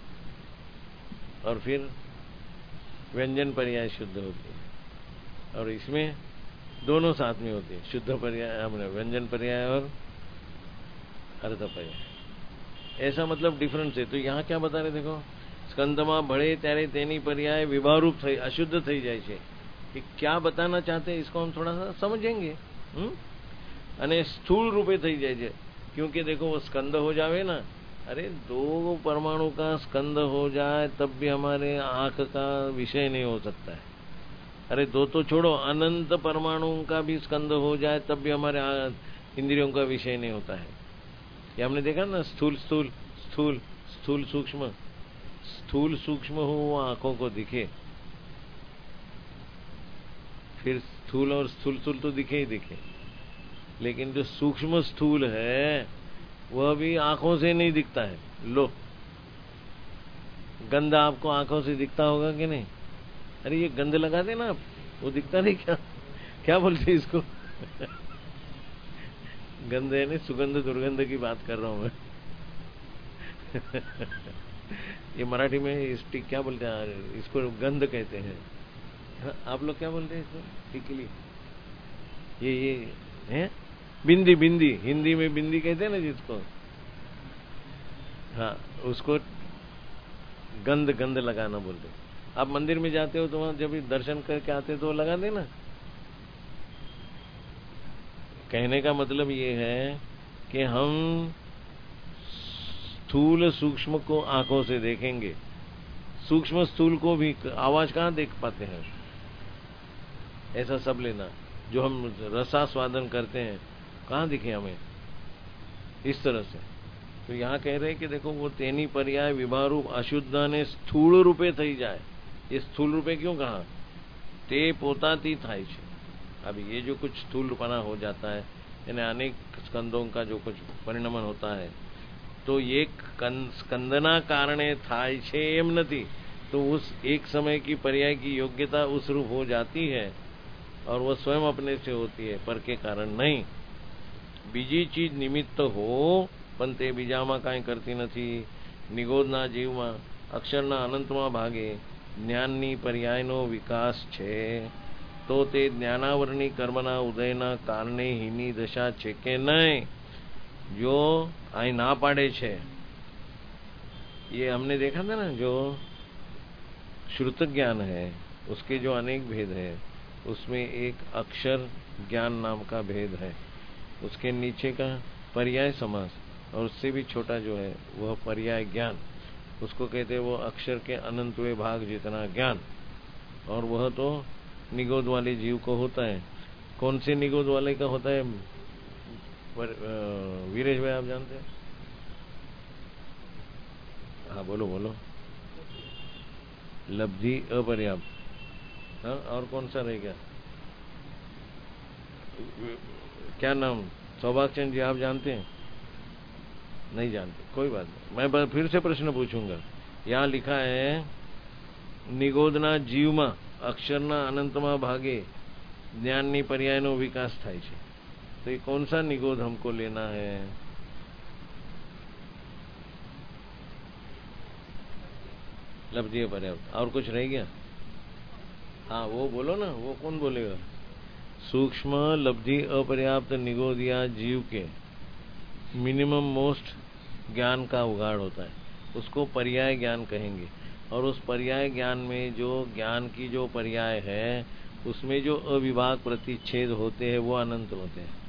और फिर व्यंजन पर्याय शुद्ध होती है, और इसमें दोनों साथ में होती है, शुद्ध पर्याय हमने व्यंजन पर्याय और अर्थ पर्याय। ऐसा मतलब डिफरेंस है। तो यहाँ क्या बता रहे, देखो, स्कंदमा भळे त्यारे तेनी पर्याय विभावरूप થઈ, अशुद्ध થઈ જાય છે। कि क्या बताना चाहते हैं इसको हम थोड़ा सा समझेंगे। हम्म अने स्थूल रूपे થઈ જાય છે, क्योंकि देखो वो स्कंद हो जावे ना, अरे दो परमाणु का स्कंद हो जाए तब भी हमारे आंख का विषय नहीं हो सकता है। अरे दो तो छोड़ो, अनंत परमाणु का भी स्कंद हो जाए तब भी हमारे इंद्रियों का विषय नहीं होता है। ये हमने देखा ना, स्थूल स्थूल स्थूल स्थूल सूक्ष्म, स्थूल सूक्ष्म हो वो आंखों को दिखे, फिर स्थूल और स्थूल स्थूल तो दिखे ही दिखे, लेकिन जो सूक्ष्म स्थूल है वह भी आंखों से नहीं दिखता है। लो, गंध आपको आंखों से दिखता होगा कि नहीं? अरे ये गंध लगा देना आप, वो दिखता नहीं क्या? क्या बोलते इसको? गंध है नहीं, सुगंध दुर्गंध की बात कर रहा हूं मैं। ये मराठी में इसकी क्या बोलते हैं, इसको गंध कहते हैं। आप लोग क्या बोलते हैं इसको? टिकली, ये ये है बिंदी, बिंदी हिंदी में बिंदी कहते हैं ना जिसको, हाँ उसको गंध गंध लगाना बोलते। आप मंदिर में जाते हो तो वहां जब दर्शन करके आते हो तो लगा देना। कहने का मतलब ये है कि हम स्थूल सूक्ष्म को आंखों से देखेंगे, सूक्ष्म स्थूल को भी आवाज कहाँ देख पाते हैं। ऐसा सब लेना, जो हम रसास्वादन करते हैं कहाँ दिखे हमें, इस तरह से। तो यहाँ कह रहे हैं कि देखो वो तेनी पर्याय विभारूप अशुद्ध ने स्थूल रूपे थई जाए। ये स्थूल रूपे क्यों कहा? ते पोताती थाय छे। अब ये जो कुछ स्थूल रूपना हो जाता है, यानी अनेक स्कंदों का जो कुछ परिणमन होता है, तो ये स्कंदना कारणे थाय छे एम नथी, तो उस एक समय की पर्याय की योग्यता उस रूप हो जाती है और वह स्वयं अपने से होती है, पर के कारण नहीं। बीजी चीज निमित्त हो पण ते बीजाમાં કાંઈ કરતી નથી। નિગોદના જીવમાં અક્ષરના અનંતમાં ભાગે જ્ઞાનની પર્યાયનો વિકાસ છે, તો તે જ્ઞાનાવરણી કર્મના ઉદયના કારણે હીની દશા છે કે નહીં? जो અહીં ના પાડે છે, ये हमने देखा था ना, जो श्रुत ज्ञान है उसके जो अनेक भेद है, उसमें एक अक्षर ज्ञान नाम का भेद है, उसके नीचे का पर्याय समास और उससे भी छोटा जो है वह पर्याय ज्ञान, उसको कहते हैं वो अक्षर के अनंतवे भाग जितना ज्ञान, और वह तो निगोद वाले जीव को होता है। कौन से निगोद वाले का होता है पर, वीरेश भाई आप जानते हैं? हाँ बोलो बोलो। लब्धि अपर्याप्त। हाँ, और कौन सा रहेगा? क्या नाम? सौभाग्य चंद जी आप जानते हैं? नहीं जानते, कोई बात नहीं, मैं फिर से प्रश्न पूछूंगा। यहाँ लिखा है निगोदना जीवમાં અક્ષરના અનંતમાં ભાગે જ્ઞાનની પર્યાયનો વિકાસ થાય છે, तो ये कौन सा निगोद हमको लेना है? लब्धि पर्याप्त। और कुछ रह गया? हाँ वो बोलो ना, वो कौन बोलेगा? सूक्ष्म लब्धि अपर्याप्त निगोदिया जीव के मिनिमम मोस्ट ज्ञान का उगाड़ होता है, उसको पर्याय ज्ञान कहेंगे। और उस पर्याय ज्ञान में जो ज्ञान की जो पर्याय है उसमें जो अविभाग प्रतिच्छेद होते हैं वो अनंत होते हैं।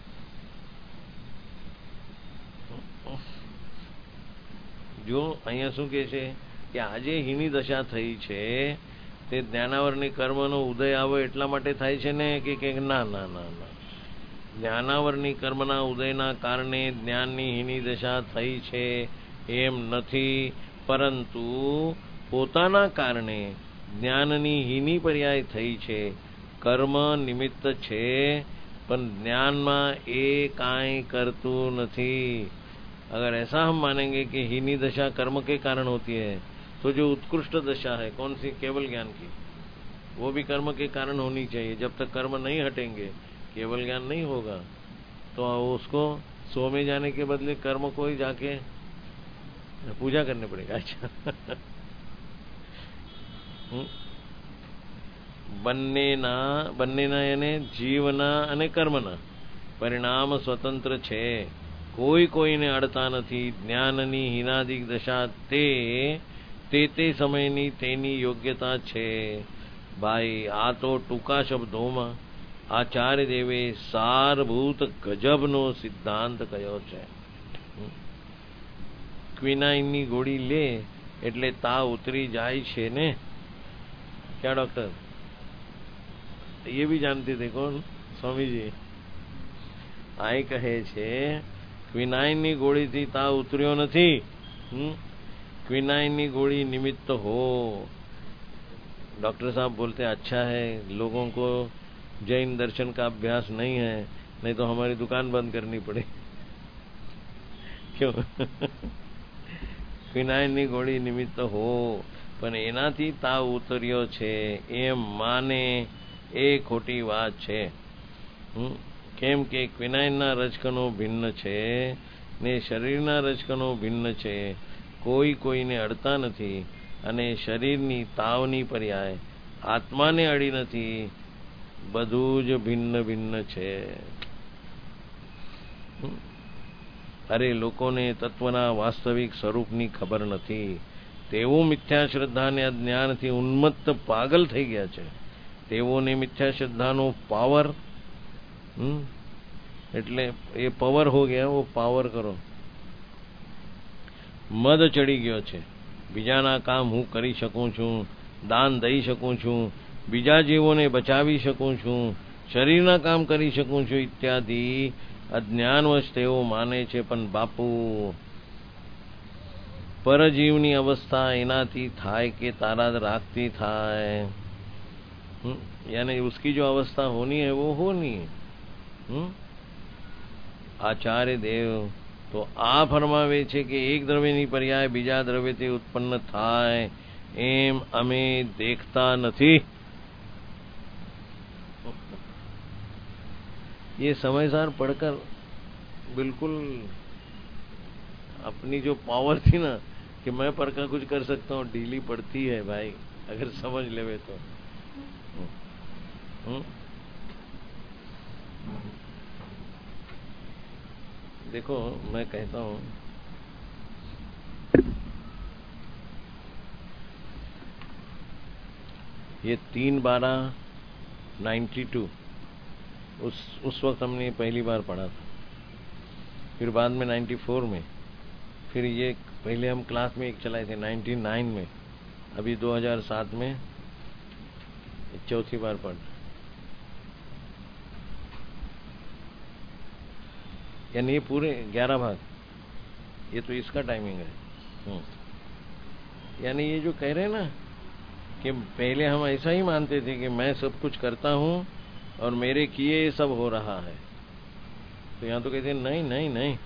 जो અહીંયા શું કહે છે કે આજે હીની દશા થઈ છે તે જ્ઞાનાવરની કર્મનો ઉદય આવે એટલા માટે થાય છે ને કે ના ના ના ના જ્ઞાનાવરની કર્મના ઉદયના કારણે જ્ઞાનની હીની દશા થઈ છે એમ નથી, પરંતુ પોતાના કારણે જ્ઞાનની हीनी पर्याय થઈ છે। કર્મ નિમિત્ત છે પણ જ્ઞાનમાં એ કાંઈ કરતું નથી। अगर ऐसा हम मानेंगे कि हीनी दशा कर्म के कारण होती है, तो जो उत्कृष्ट दशा है कौन सी? केवल ज्ञान की, वो भी कर्म के कारण होनी चाहिए। जब तक कर्म नहीं हटेंगे केवल ज्ञान नहीं होगा, तो उसको सो में जाने के बदले कर्म को ही जाके पूजा करने पड़ेगा। अच्छा બંનેના બંનેના એને જીવના અને કર્મના પરિણામ સ્વતંત્ર છે, કોઈ કોઈને અડતા નથી। જ્ઞાનની હીનાદિક દશા તે તે તે સમયની તેની યોગ્યતા છે। ભાઈ આ તો ટૂંકા શબ્દોમાં આચાર્ય દેવે સારભૂત ગજબનો સિદ્ધાંત કયો છે। ક્વિનાઇનની ગોળી લે એટલે તાવ ઉતરી જાય છે ને? क्या डॉक्टर? ये भी जानते थे कौन? स्वामी जी। आई कहे छे क्विनाइन नी गोળી थी ताव उतर्यो નથી। क्विनाइन नी गोળી निमित्त हो। डॉक्टर साहब बोलते अच्छा है लोगों को जैन दर्शन का अभ्यास नहीं है, नहीं तो हमारी दुकान बंद करनी पड़े। क्यों? क्विनाइन नी गोળી निमित्त हो પણ એનાથી તાવ ઉતર્યો છે એમ માને એ ખોટી વાત છે। કેમ કે ક્વિનાઇનના રજકણો ભિન્ન છે ને શરીરના રજકણો ભિન્ન છે, કોઈ કોઈને અડતા નથી અને શરીરની તાવની પર્યાય આત્માને અડી નથી, બધું જ ભિન્ન ભિન્ન છે। અરે લોકોને તત્વના વાસ્તવિક સ્વરૂપની ખબર નથી, તેઓ મિથ્યા શ્રદ્ધા ને અજ્ઞાનથી ઉન્મત્ત પાગલ થઈ ગયા છે। તેઓને મિથ્યા શ્રદ્ધાનો પાવર એટલે એ પાવર હો ગયા, वो પાવર કરો। મદ ચડી ગયો છે, બીજાના કામ હું કરી શકું છું, દાન દઈ શકું છું, બીજા જીવોને બચાવી શકું છું, શરીરના કામ કરી શકું છું ઇત્યાદિ અજ્ઞાનવશ તેઓ માને છે। પણ બાપુ परजीवनी अवस्था एनाती थाय के तारा राखती थाय, यानी उसकी जो अवस्था होनी है वो होनी है। आचार्य देव तो आ फरमावे छे कि एक द्रव्यनी पर्याय बीजा द्रव्यथी उत्पन्न थाय એમ અમે देखता નથી। ये समय सार पढ़कर बिल्कुल अपनी जो पावर थी ना कि मैं पढ़ कर कुछ कर सकता हूँ, ढीली पड़ती है भाई अगर समझ लेवे तो। हुँ? देखो मैं कहता हूँ ये तीन बारह नाइन्टी टू उस उस वक्त हमने पहली बार पढ़ा था, फिर बाद में नाइन्टी फोर में, फिर ये पहले हम क्लास में एक चलाए थे नाइन्टी नाइन में, अभी दो हज़ार सात में चौथी बार पढ़। यानी ये पूरे ग्यारह भाग, ये तो इसका टाइमिंग है। यानी ये जो कह रहे हैं ना कि पहले हम ऐसा ही मानते थे कि मैं सब कुछ करता हूँ और मेरे किए ये सब हो रहा है, तो यहाँ तो कहते हैं नहीं नहीं नहीं,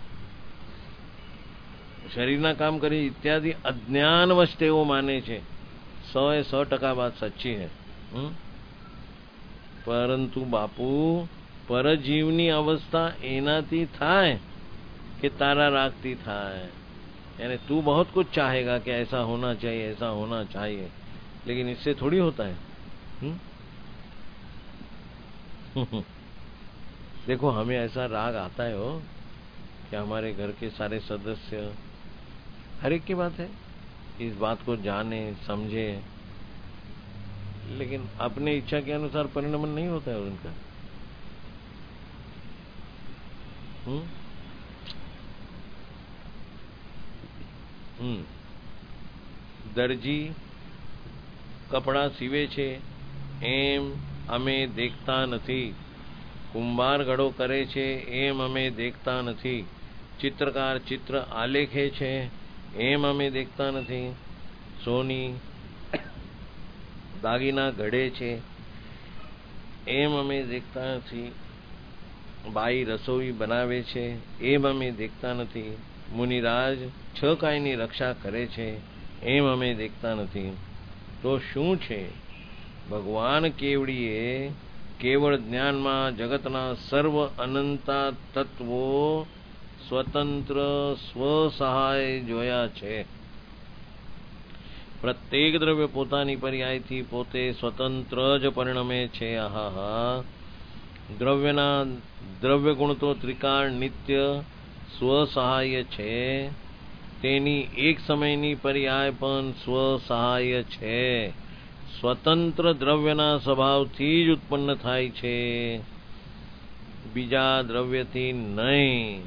शरीરના કામ કરી इत्यादि अज्ञानवश તેઓ માને છે। सौ ए सौ टका बात सच्ची है। हुँ? परंतु बापू परजीवनी अवस्था एनाती थाय कि तारा रागती थाय। यानी तू बहुत कुछ चाहेगा कि ऐसा होना चाहिए ऐसा होना चाहिए, लेकिन इससे थोड़ी होता है। हुँ? देखो हमें ऐसा राग आता है हो कि हमारे घर के सारे सदस्य, हर एक की बात है, इस बात को जाने समझे, लेकिन अपने इच्छा के अनुसार परिणमन नहीं होता है उनका। हम्म हम्म दर्जी कपड़ा सीवे छे एम अमे देखता नथी, कुंभार घड़ो करे छे एम अमे देखता नथी, चित्रकार चित्र आलेखे छे एम अमे देखता नथी, सोनी दागीना घड़े छे एम अमे देखता नथी, बाई रसोई बनावे छे एम अमे देखता नथी, मुनिराज छ कायनी रक्षा करे छे एम अमे देखता नथी। तो शुं छे? भगवान केवड़ीए केवल ज्ञान में जगतना सर्व अनंता तत्वो स्वतंत्र स्वसहाय जोया छे। प्रत्येक द्रव्य पोतानी पर्यायथी पोते स्वतंत्र ज परिणमे छे। आहा, द्रव्यना द्रव्य गुण तो त्रिकाल नित्य स्वसहाय छे, तेनी एक समयनी पर्याय पण स्वसहाय छे। स्वतंत्र द्रव्यना स्वभावथी ज उत्पन्न थाय छे, बीजा द्रव्यथी नहीं।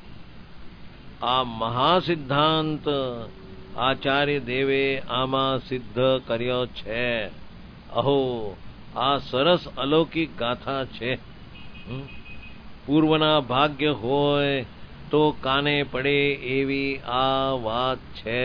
आ महासिद्धांत आचार्य देवे आमा सिद्ध कर्यो छे। अहो, आ सरस अलौकिक गाथा छे। पूर्वना भाग्य होय तो काने पड़े एवी आ वात छे।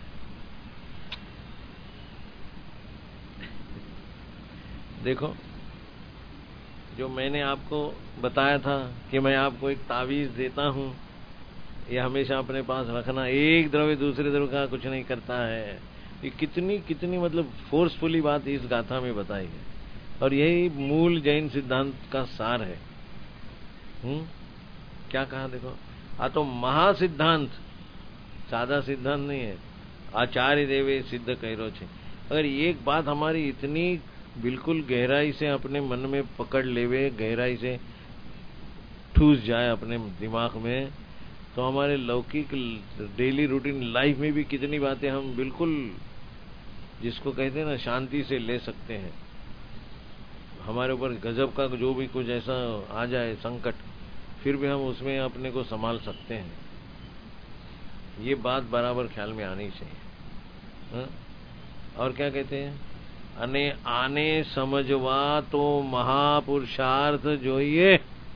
देखो, जो मैंने आपको बताया था कि मैं आपको एक तावीज देता हूँ, ये हमेशा अपने पास रखना, एक द्रव्य दूसरे द्रव्य का कुछ नहीं करता है। ये कितनी कितनी मतलब फोर्सफुली बात इस गाथा में बताई है, और यही मूल जैन सिद्धांत का सार है। हम्म क्या कहा देखो, आ तो महासिद्धांत, सादा सिद्धांत नहीं है, आचार्य देवे सिद्ध करो छे। अगर एक बात हमारी इतनी बिल्कुल गहराई से अपने मन में पकड़ लेवे, गहराई से ठूस जाए अपने दिमाग में, तो हमारे लौकिक डेली रूटीन लाइफ में भी कितनी बातें हम बिल्कुल, जिसको कहते हैं ना, शांति से ले सकते हैं। हमारे ऊपर गजब का जो भी कुछ ऐसा आ जाए संकट, फिर भी हम उसमें अपने को संभाल सकते हैं। ये बात बराबर ख्याल में आनी चाहिए। हा? और क्या कहते हैं, अने आने समझवा तो महापुरुषार्थ जोइए,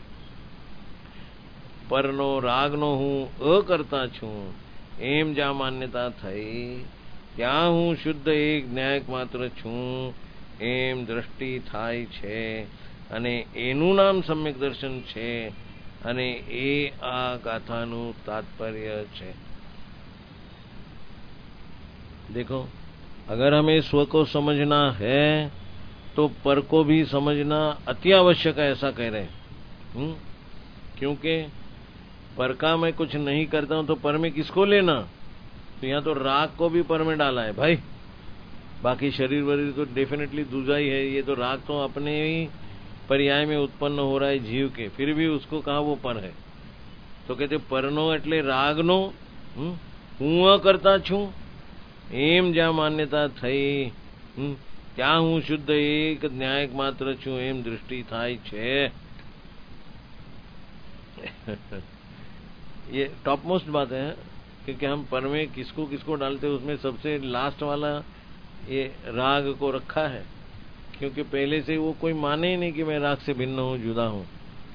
परनो रागनो हूँ अकर्ता छू, एम जा मान्यता थई, त्या हूँ शुद्ध एक न्यायक मात्र छू, एम दृष्टि थाय छे, अने एनु नाम सम्यक दर्शन छे, अने ए आ गाथानु तात्पर्य छे। देखो, अगर हमें स्व को समझना है तो पर को भी समझना अति आवश्यक है, ऐसा कह रहे हैं। क्योंकि पर का मैं कुछ नहीं करता हूं तो पर में किसको लेना? तो यहां तो राग को भी पर में डाला है भाई। बाकी शरीर वरीर तो डेफिनेटली दूजा ही है, ये तो राग तो अपने ही पर्याय में उत्पन्न हो रहा है जीव के, फिर भी उसको कहा वो पर है। तो कहते परनो એટલે રાગનો હું કરતા છું એમ જ્યાં માન્યતા થઈ ત્યાં હું શુદ્ધ એક ન્યાયક માત્ર છું એમ દૃષ્ટિ થાય છે। ये टॉप मोस्ट बात है, क्योंकि हम पर में किसको किसको डालते हैं, उसमें सबसे लास्ट वाला ये राग को रखा है, क्योंकि पहले से वो कोई माने ही नहीं कि मैं राग से भिन्न हूं, जुदा हूं।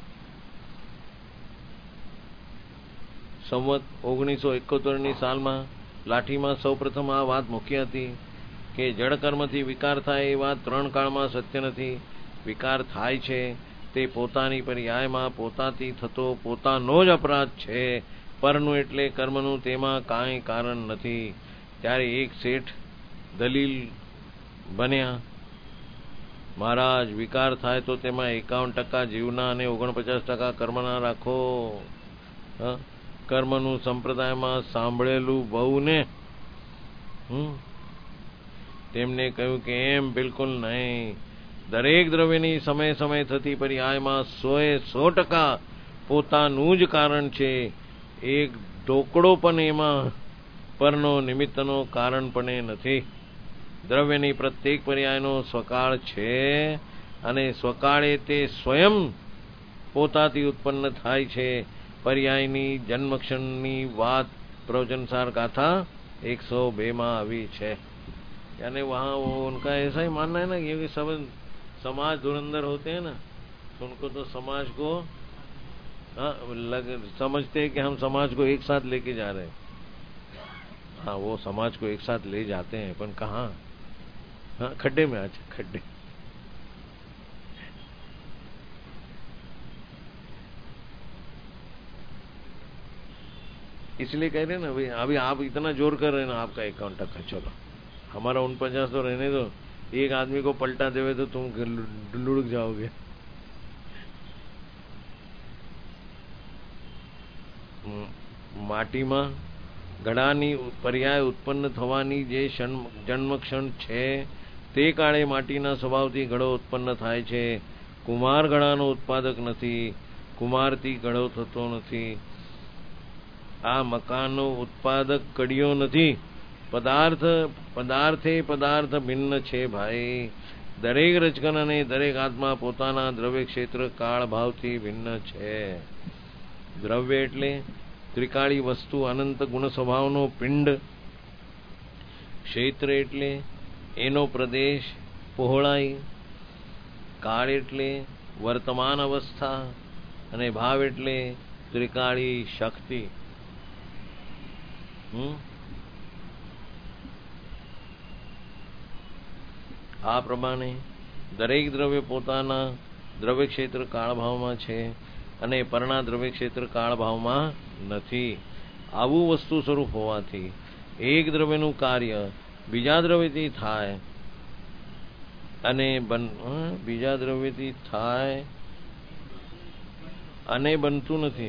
संवत ओगनीसो इकोतेर ની સાલમાં લાઠીમાં સૌ પ્રથમ આ વાત મૂકી હતી કે જળ કર્મથી વિકાર થાય એ વાત ત્રણ કાળમાં સત્ય નથી। વિકાર થાય છે તે પોતાની પર્યાયમાં પોતાથી થતો પોતાનો જ અપરાધ છે। પરનું એટલે કર્મનું તેમાં કાંઈ કારણ નથી। ત્યારે એક શેઠ દલીલ બન્યા, મહારાજ વિકાર થાય તો તેમાં એકાવન ટકા જીવના અને ઓગણપચાસ ટકા કર્મના રાખો। હા, કર્મનું સંપ્રદાયમાં સાંભળેલું બહુ ને તેમને કહ્યું કે એમ બિલકુલ નહીં। દરેક દ્રવ્યની સમય સમય થતી પર્યાયમાં સોએ સો ટકા પોતાનું જ કારણ છે। એક ઢોકળો પણ એમાં પરનો નિમિત્તનો કારણપણે નથી। દ્રવ્યની પ્રત્યેક પર્યાયનો સ્વકાળ છે અને સ્વકાળે તે સ્વયં પોતાથી ઉત્પન્ન થાય છે। पर्यायनी जन्मक्षणनी बात प्रवचनसार गाथा एक सौ बे में आवी है। यानी वहाँ वो उनका ऐसा ही मानना है ना, क्योंकि सब समाज धुरंधर होते हैं ना, तो उनको तो समाज को हाँ लग समझते हैं कि हम समाज को एक साथ लेके जा रहे हैं। हाँ, वो समाज को एक साथ ले जाते हैं, पर कहाँ? हाँ, खड्डे में, आज खड्डे। इसलिए कह रहे हैं ना भाई, अभी आप इतना जोर कर रहे हैं ना, आपका इक्यावन टक्का, चलो हमारा उनपचास तो रहने दो। एक आदमी को पलटा देवे तो तुम लुढ़क जाओगे। માટીમાં ઘડાની પર્યાય ઉત્પન્ન થવાની જે જન્મક્ષણ છે તે કાળે માટીના સ્વભાવથી ઘડો ઉત્પન્ન થાય છે। કુમાર ઘડાનો ઉત્પાદક નથી, કુમારથી ઘડો થતો નથી। આ મકાનનો ઉત્પાદક કડિયો નથી। પદાર્થ પદાર્થે પદાર્થ ભિન્ન છે ભાઈ। દરેક રચકન અને દરેક આત્મા પોતાના દ્રવ્ય ક્ષેત્ર કાળ ભાવથી ભિન્ન છે। દ્રવ્ય એટલે ત્રિકાળી વસ્તુ, અનંત ગુણ સ્વભાવનો પિંડ। ક્ષેત્ર એટલે એનો પ્રદેશ, પહોળાઈ। કાળ એટલે વર્તમાન અવસ્થા અને ભાવ એટલે ત્રિકાળી શક્તિ। આ પ્રમાણે દરેક દ્રવ્ય પોતાના દ્રવ્ય ક્ષેત્ર કાળભાવમાં છે અને પરના દ્રવ્ય ક્ષેત્ર કાળભાવમાં નથી। આવું વસ્તુ સ્વરૂપ હોવાથી એક દ્રવ્યનું કાર્ય બીજા દ્રવ્યથી થાય અને બીજા દ્રવ્યથી થાય અને બનતું નથી,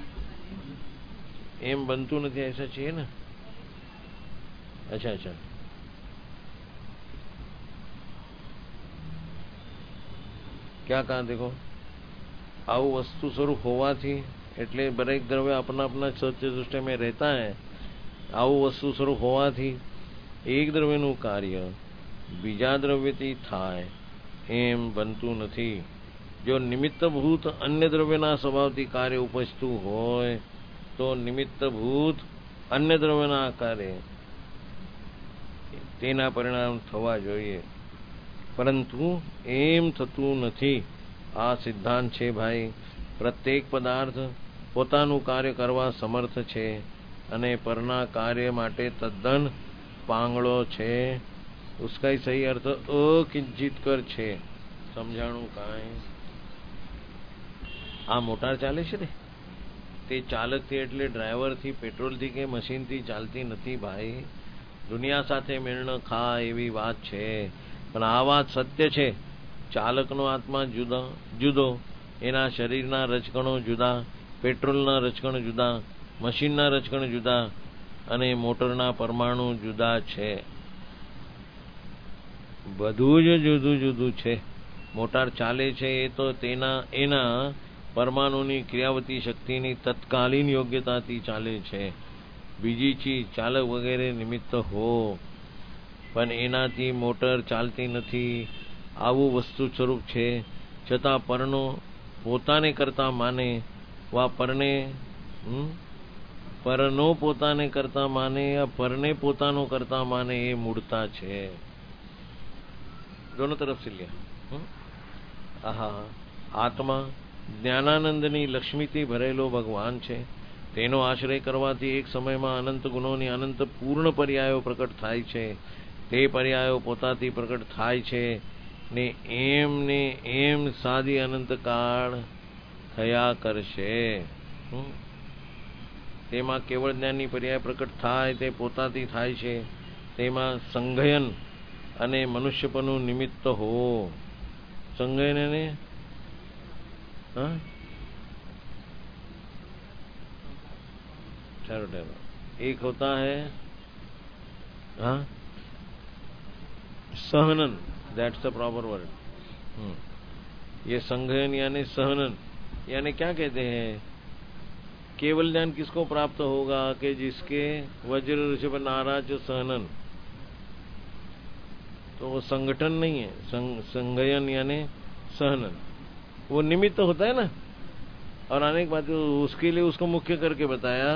एम बनतु नहीं, ऐसा चाहिए ना। अच्छा अच्छा, क्या कहा देखो, आव वस्तु स्वरूप होवाथी એટલે દરેક દ્રવ્ય अपना अपना સત્ય દૃષ્ટિ में रहता है। આવું વસ્તુ સ્વરૂપ હોવાથી એક દ્રવ્યનું કાર્ય બીજા દ્રવ્યથી થાય એમ બનતું નથી। જો નિમિત્તભૂત અન્ય દ્રવ્યના સ્વભાવથી કાર્ય ઉપજતું હોય तो निमित्तभूत अन्य द्रव्यना आकारे तेना परिणाम थवा जोईए, परंतु एम थतुं नथी। आ सिद्धांत छे भाई। प्रत्येक पदार्थ पोतानुं कार्य करवा समर्थ छे अने परना कार्य माटे तद्दन पांगळो छे। उसका ही सही अर्थ अकिंचितकर छे। समझाणुं कांई? आ मोटार चाले छे ने તે ચાલકથી એટલે ડ્રાઈવરથી, પેટ્રોલથી કે મશીનથી ચાલતી નથી ભાઈ। દુનિયા સાથે મેળ ન ખાય એવી વાત છે, પણ આ વાત સત્ય છે. ચાલકનો આત્મા જુદો જુદો, એના શરીરના રજકણો જુદા, પેટ્રોલના રજકણ જુદા, મશીનના રજકણ જુદા અને મોટરના પરમાણુ જુદા છે. બધું જ જુદું જુદું છે. મોટર ચાલે છે એ તો તેના એના પરમાણુની ક્રિયાવતી શક્તિની તત્કાલીન યોગ્યતાથી ચાલે છે. બીજી ચીજ ચાલક વગેરે નિમિત્ત હો, પણ એનાથી મોટર ચાલતી નથી. આવું વસ્તુ સ્વરૂપ છે. છતાં પરનો પોતાને કરતા માને વા પરને પરનો પોતાને કરતા માને યા પરને પોતાનો કરતા માને એ મૂળતા છે. दोनों तरफ से लिया. આહા, આત્મા જ્ઞાનાનંદની લક્ષ્મીથી ભરેલો ભગવાન છે. તેનો આશ્રય કરવાથી એક સમયમાં અનંત ગુણોની અનંત પૂર્ણ પર્યાયો પ્રકટ થાય છે. તે પર્યાયો પોતાથી પ્રકટ થાય છે ને એમ ને એમ સાદી અનંત કાળ થયા કરશે. તેમાં કેવળ જ્ઞાનની પર્યાય પ્રકટ થાય તે પોતાથી થાય છે. તેમાં સંઘયન અને મનુષ્યપનું નિમિત્ત हो. संगयन ने हाँ ठहरो ठहरो एक होता है हाँ सहनन, दैट्स द प्रॉपर वर्ड. ये संघयन यानी सहनन यानी क्या कहते हैं, केवल ज्ञान किसको प्राप्त होगा कि जिसके वज्र ऋषभ नाराज सहनन, तो वो संगठन नहीं है. संग, संगयन यानी सहनन वो निमित्त होता है ना. और अनेक बातें उसके लिए उसको मुख्य करके बताया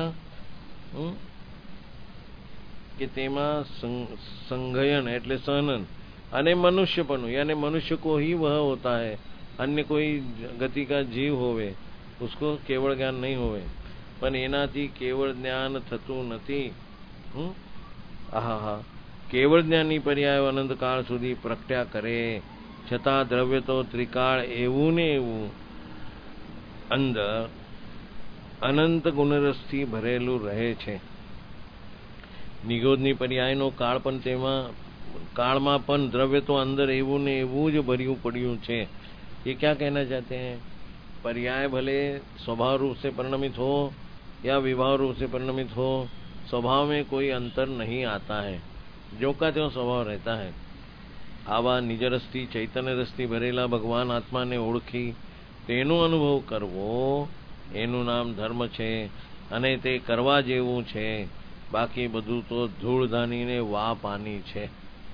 कि तेमा संगयन એટલે सहनन અને મનુષ્યપણું यानी मनुष्य को ही वह होता है. अन्य कोई गति का जीव होवे उसको केवल ज्ञान नहीं होवे, પણ એનાથી કેવળ જ્ઞાન થતું નથી. આહા હા, કેવળ જ્ઞાનની પર્યાયો અનંત કાળ સુધી પ્રગટ્યા કરે. છતાં દ્રવ્ય તો ત્રિકાળ એવું ને એવું અંદર અનંત ગુણરસથી ભરેલું રહે છે. નિગોદની પર્યાયનો કાળ પણ તેમાં કાળમાં પણ દ્રવ્ય તો અંદર એવું ને એવું જ ભર્યું પડ્યું છે. ये क्या कहना चाहते हैं, पर्याय भले स्वभाव रूप से परिणमित हो या विभाव रूप से परिणमित हो, स्वभाव में कोई अंतर नहीं आता है. जो का त्यों स्वभाव रहता है. આવા નિજ રસથી ચૈતન્ય રસથી ભરેલા ભગવાન આત્માને ઓળખી તેનો અનુભવ કરવો એનું નામ ધર્મ છે અને તે કરવા જેવું છે. બાકી બધું તો ધૂળ ધાનીને વા પાની છે.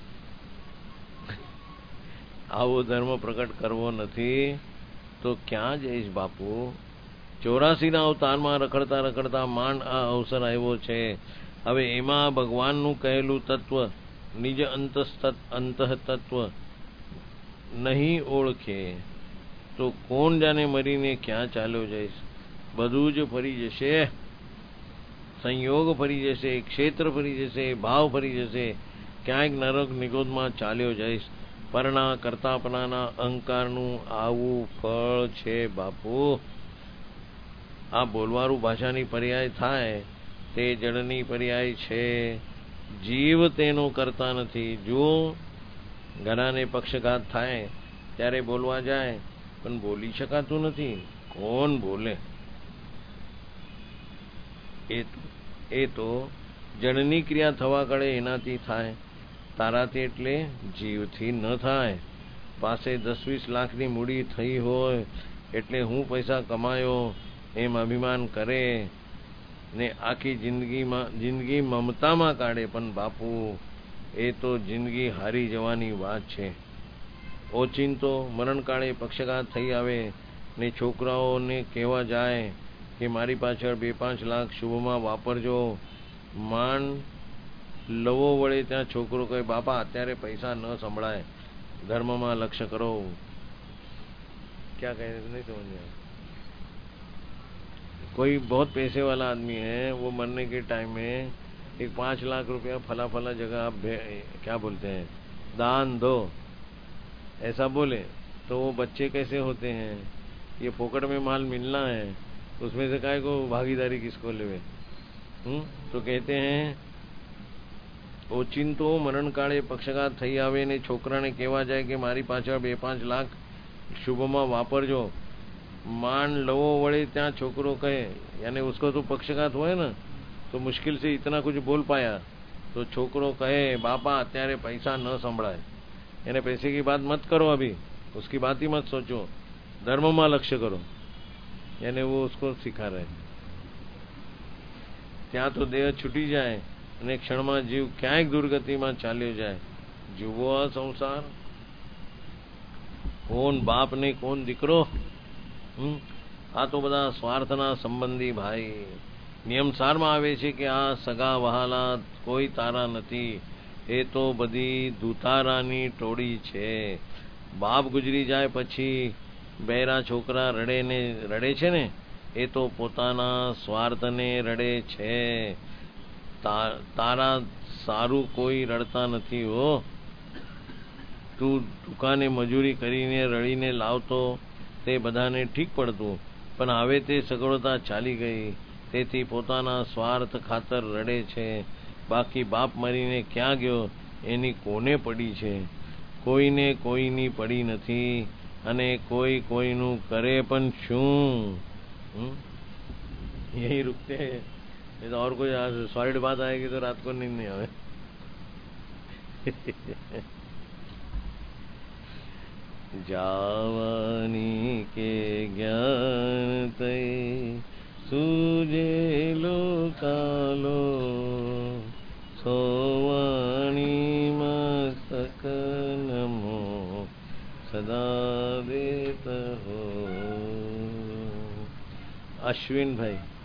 આવો ધર્મ પ્રકટ કરવો નથી તો ક્યાં જઈશ બાપુ. ચોરાસી ના અવતારમાં રખડતા રખડતા માંડ આ અવસર આવ્યો છે. હવે એમાં ભગવાનનું કહેલું તત્વ નિજ અંતસ્તત્ અંતઃ તત્વ નહીં ઓળખે તો કોણ જાણે મરીને ક્યાં ચાલ્યો જઈશ. બધું જ ફરી જશે, સંયોગ ફરી જશે, ક્ષેત્ર ફરી જશે, ભાવ ફરી જશે. ક્યાંક નરક નિગોદમાં ચાલ્યો જઈશ. પરણા કરતાપણાના અહંકારનું આવું ફળ છે બાપુ. આ બોલવારું ભાષાની પર્યાય થાય તે જળની પર્યાય છે. જીવ તેનો કરતા નથી. જો ઘણાને પક્ષઘાત થાય ત્યારે બોલવા જાય પણ બોલી શકાતું નથી. કોણ બોલે? એ તો જળની ક્રિયા થવા કળે એનાથી થાય, તારાથી એટલે જીવથી ન થાય. પાસે દસ વીસ લાખની મૂડી થઈ હોય એટલે હું પૈસા કમાયો એમ અભિમાન કરે ને આખી જિંદગીમાં જિંદગી મમતામાં કાઢે. પણ બાપુ એ તો જિંદગી હારી જવાની વાત છે. ઓચિંતો મરણકાળે પક્ષઘાત થઈ આવે ને છોકરાઓને કહેવા જાય કે મારી પાછળ બે પાંચ લાખ શુભમાં વાપરજો. માંડ લવો વળે ત્યાં છોકરો કહે બાપા અત્યારે પૈસા ન સંભળાય, ધર્મમાં લક્ષ્ય કરો. क्या कह रहे नहीं समझ में आया. कोई बहुत पैसे वाला आदमी है, वो मरने के टाइम में एक पाँच लाख रुपया फला फला जगह आप क्या बोलते हैं दान दो, ऐसा बोले तो वो बच्चे कैसे होते हैं, ये फोकट में माल मिलना है, उसमें से काय को भागीदारी किसको लेवे. हम्म तो कहते हैं ઓચિંતો મરણકાળે પક્ષઘાત થઈ આવે ને છોકરાને કહેવા જાય કે મારી પાછળ બે પાંચ લાખ શુભમાં વાપરજો, मान लवो वड़े त्या छोकरो कहे, यानी उसको तो पक्षघात हुआ है ना, तो मुश्किल से इतना कुछ बोल पाया, तो छोकरो कहे बापा अत्यारे पैसा न संभळाय, यानी पैसे की बात मत करो, अभी उसकी बात ही मत सोचो, धर्म में लक्ष्य करो, यानी वो उसको सिखा रहे। ત્યાં તો દેહ છૂટી જાય અને ક્ષણમાં જીવ ક્યાંક દુર્ગતિમાં ચાલ્યો જાય। જુઓ આ સંસાર, કોણ બાપ ને કોણ દીકરો, આ તો બધા સ્વાર્થના સંબંધી ભાઈ। નિયમસારમાં આવે છે કે આ સગા વહાલા કોઈ તારા નથી, એ તો બધી દુતારાની ટોળી છે। બાપ ગુજરી જાય પછી બૈરા છોકરા રડે ને રડે છે ને, એ તો પોતાના સ્વાર્થને રડે છે, તારા સારું કોઈ રડતા નથી હો। તું દુકાને મજૂરી કરીને રડીને લાવતો તે બધાને ઠીક પડતું, પણ હવે તે સગવડતા ચાલી ગઈ, તેથી પોતાના સ્વાર્થ ખાતર રડે છે। બાકી બાપ મરીને ક્યાં ગયો એની કોને પડી છે? કોઈને કોઈની પડી નથી, અને કોઈ કોઈનું કરે પણ શું? यही रुकते हैं, नहीं तो और कोई सॉलिड बात आएगी तो रात को नींद नहीं आवे। जावानी के ज्ञान तय सूझे लो कालो, सोवाणी मस्तक नमो सदा देत हो। अश्विन भाई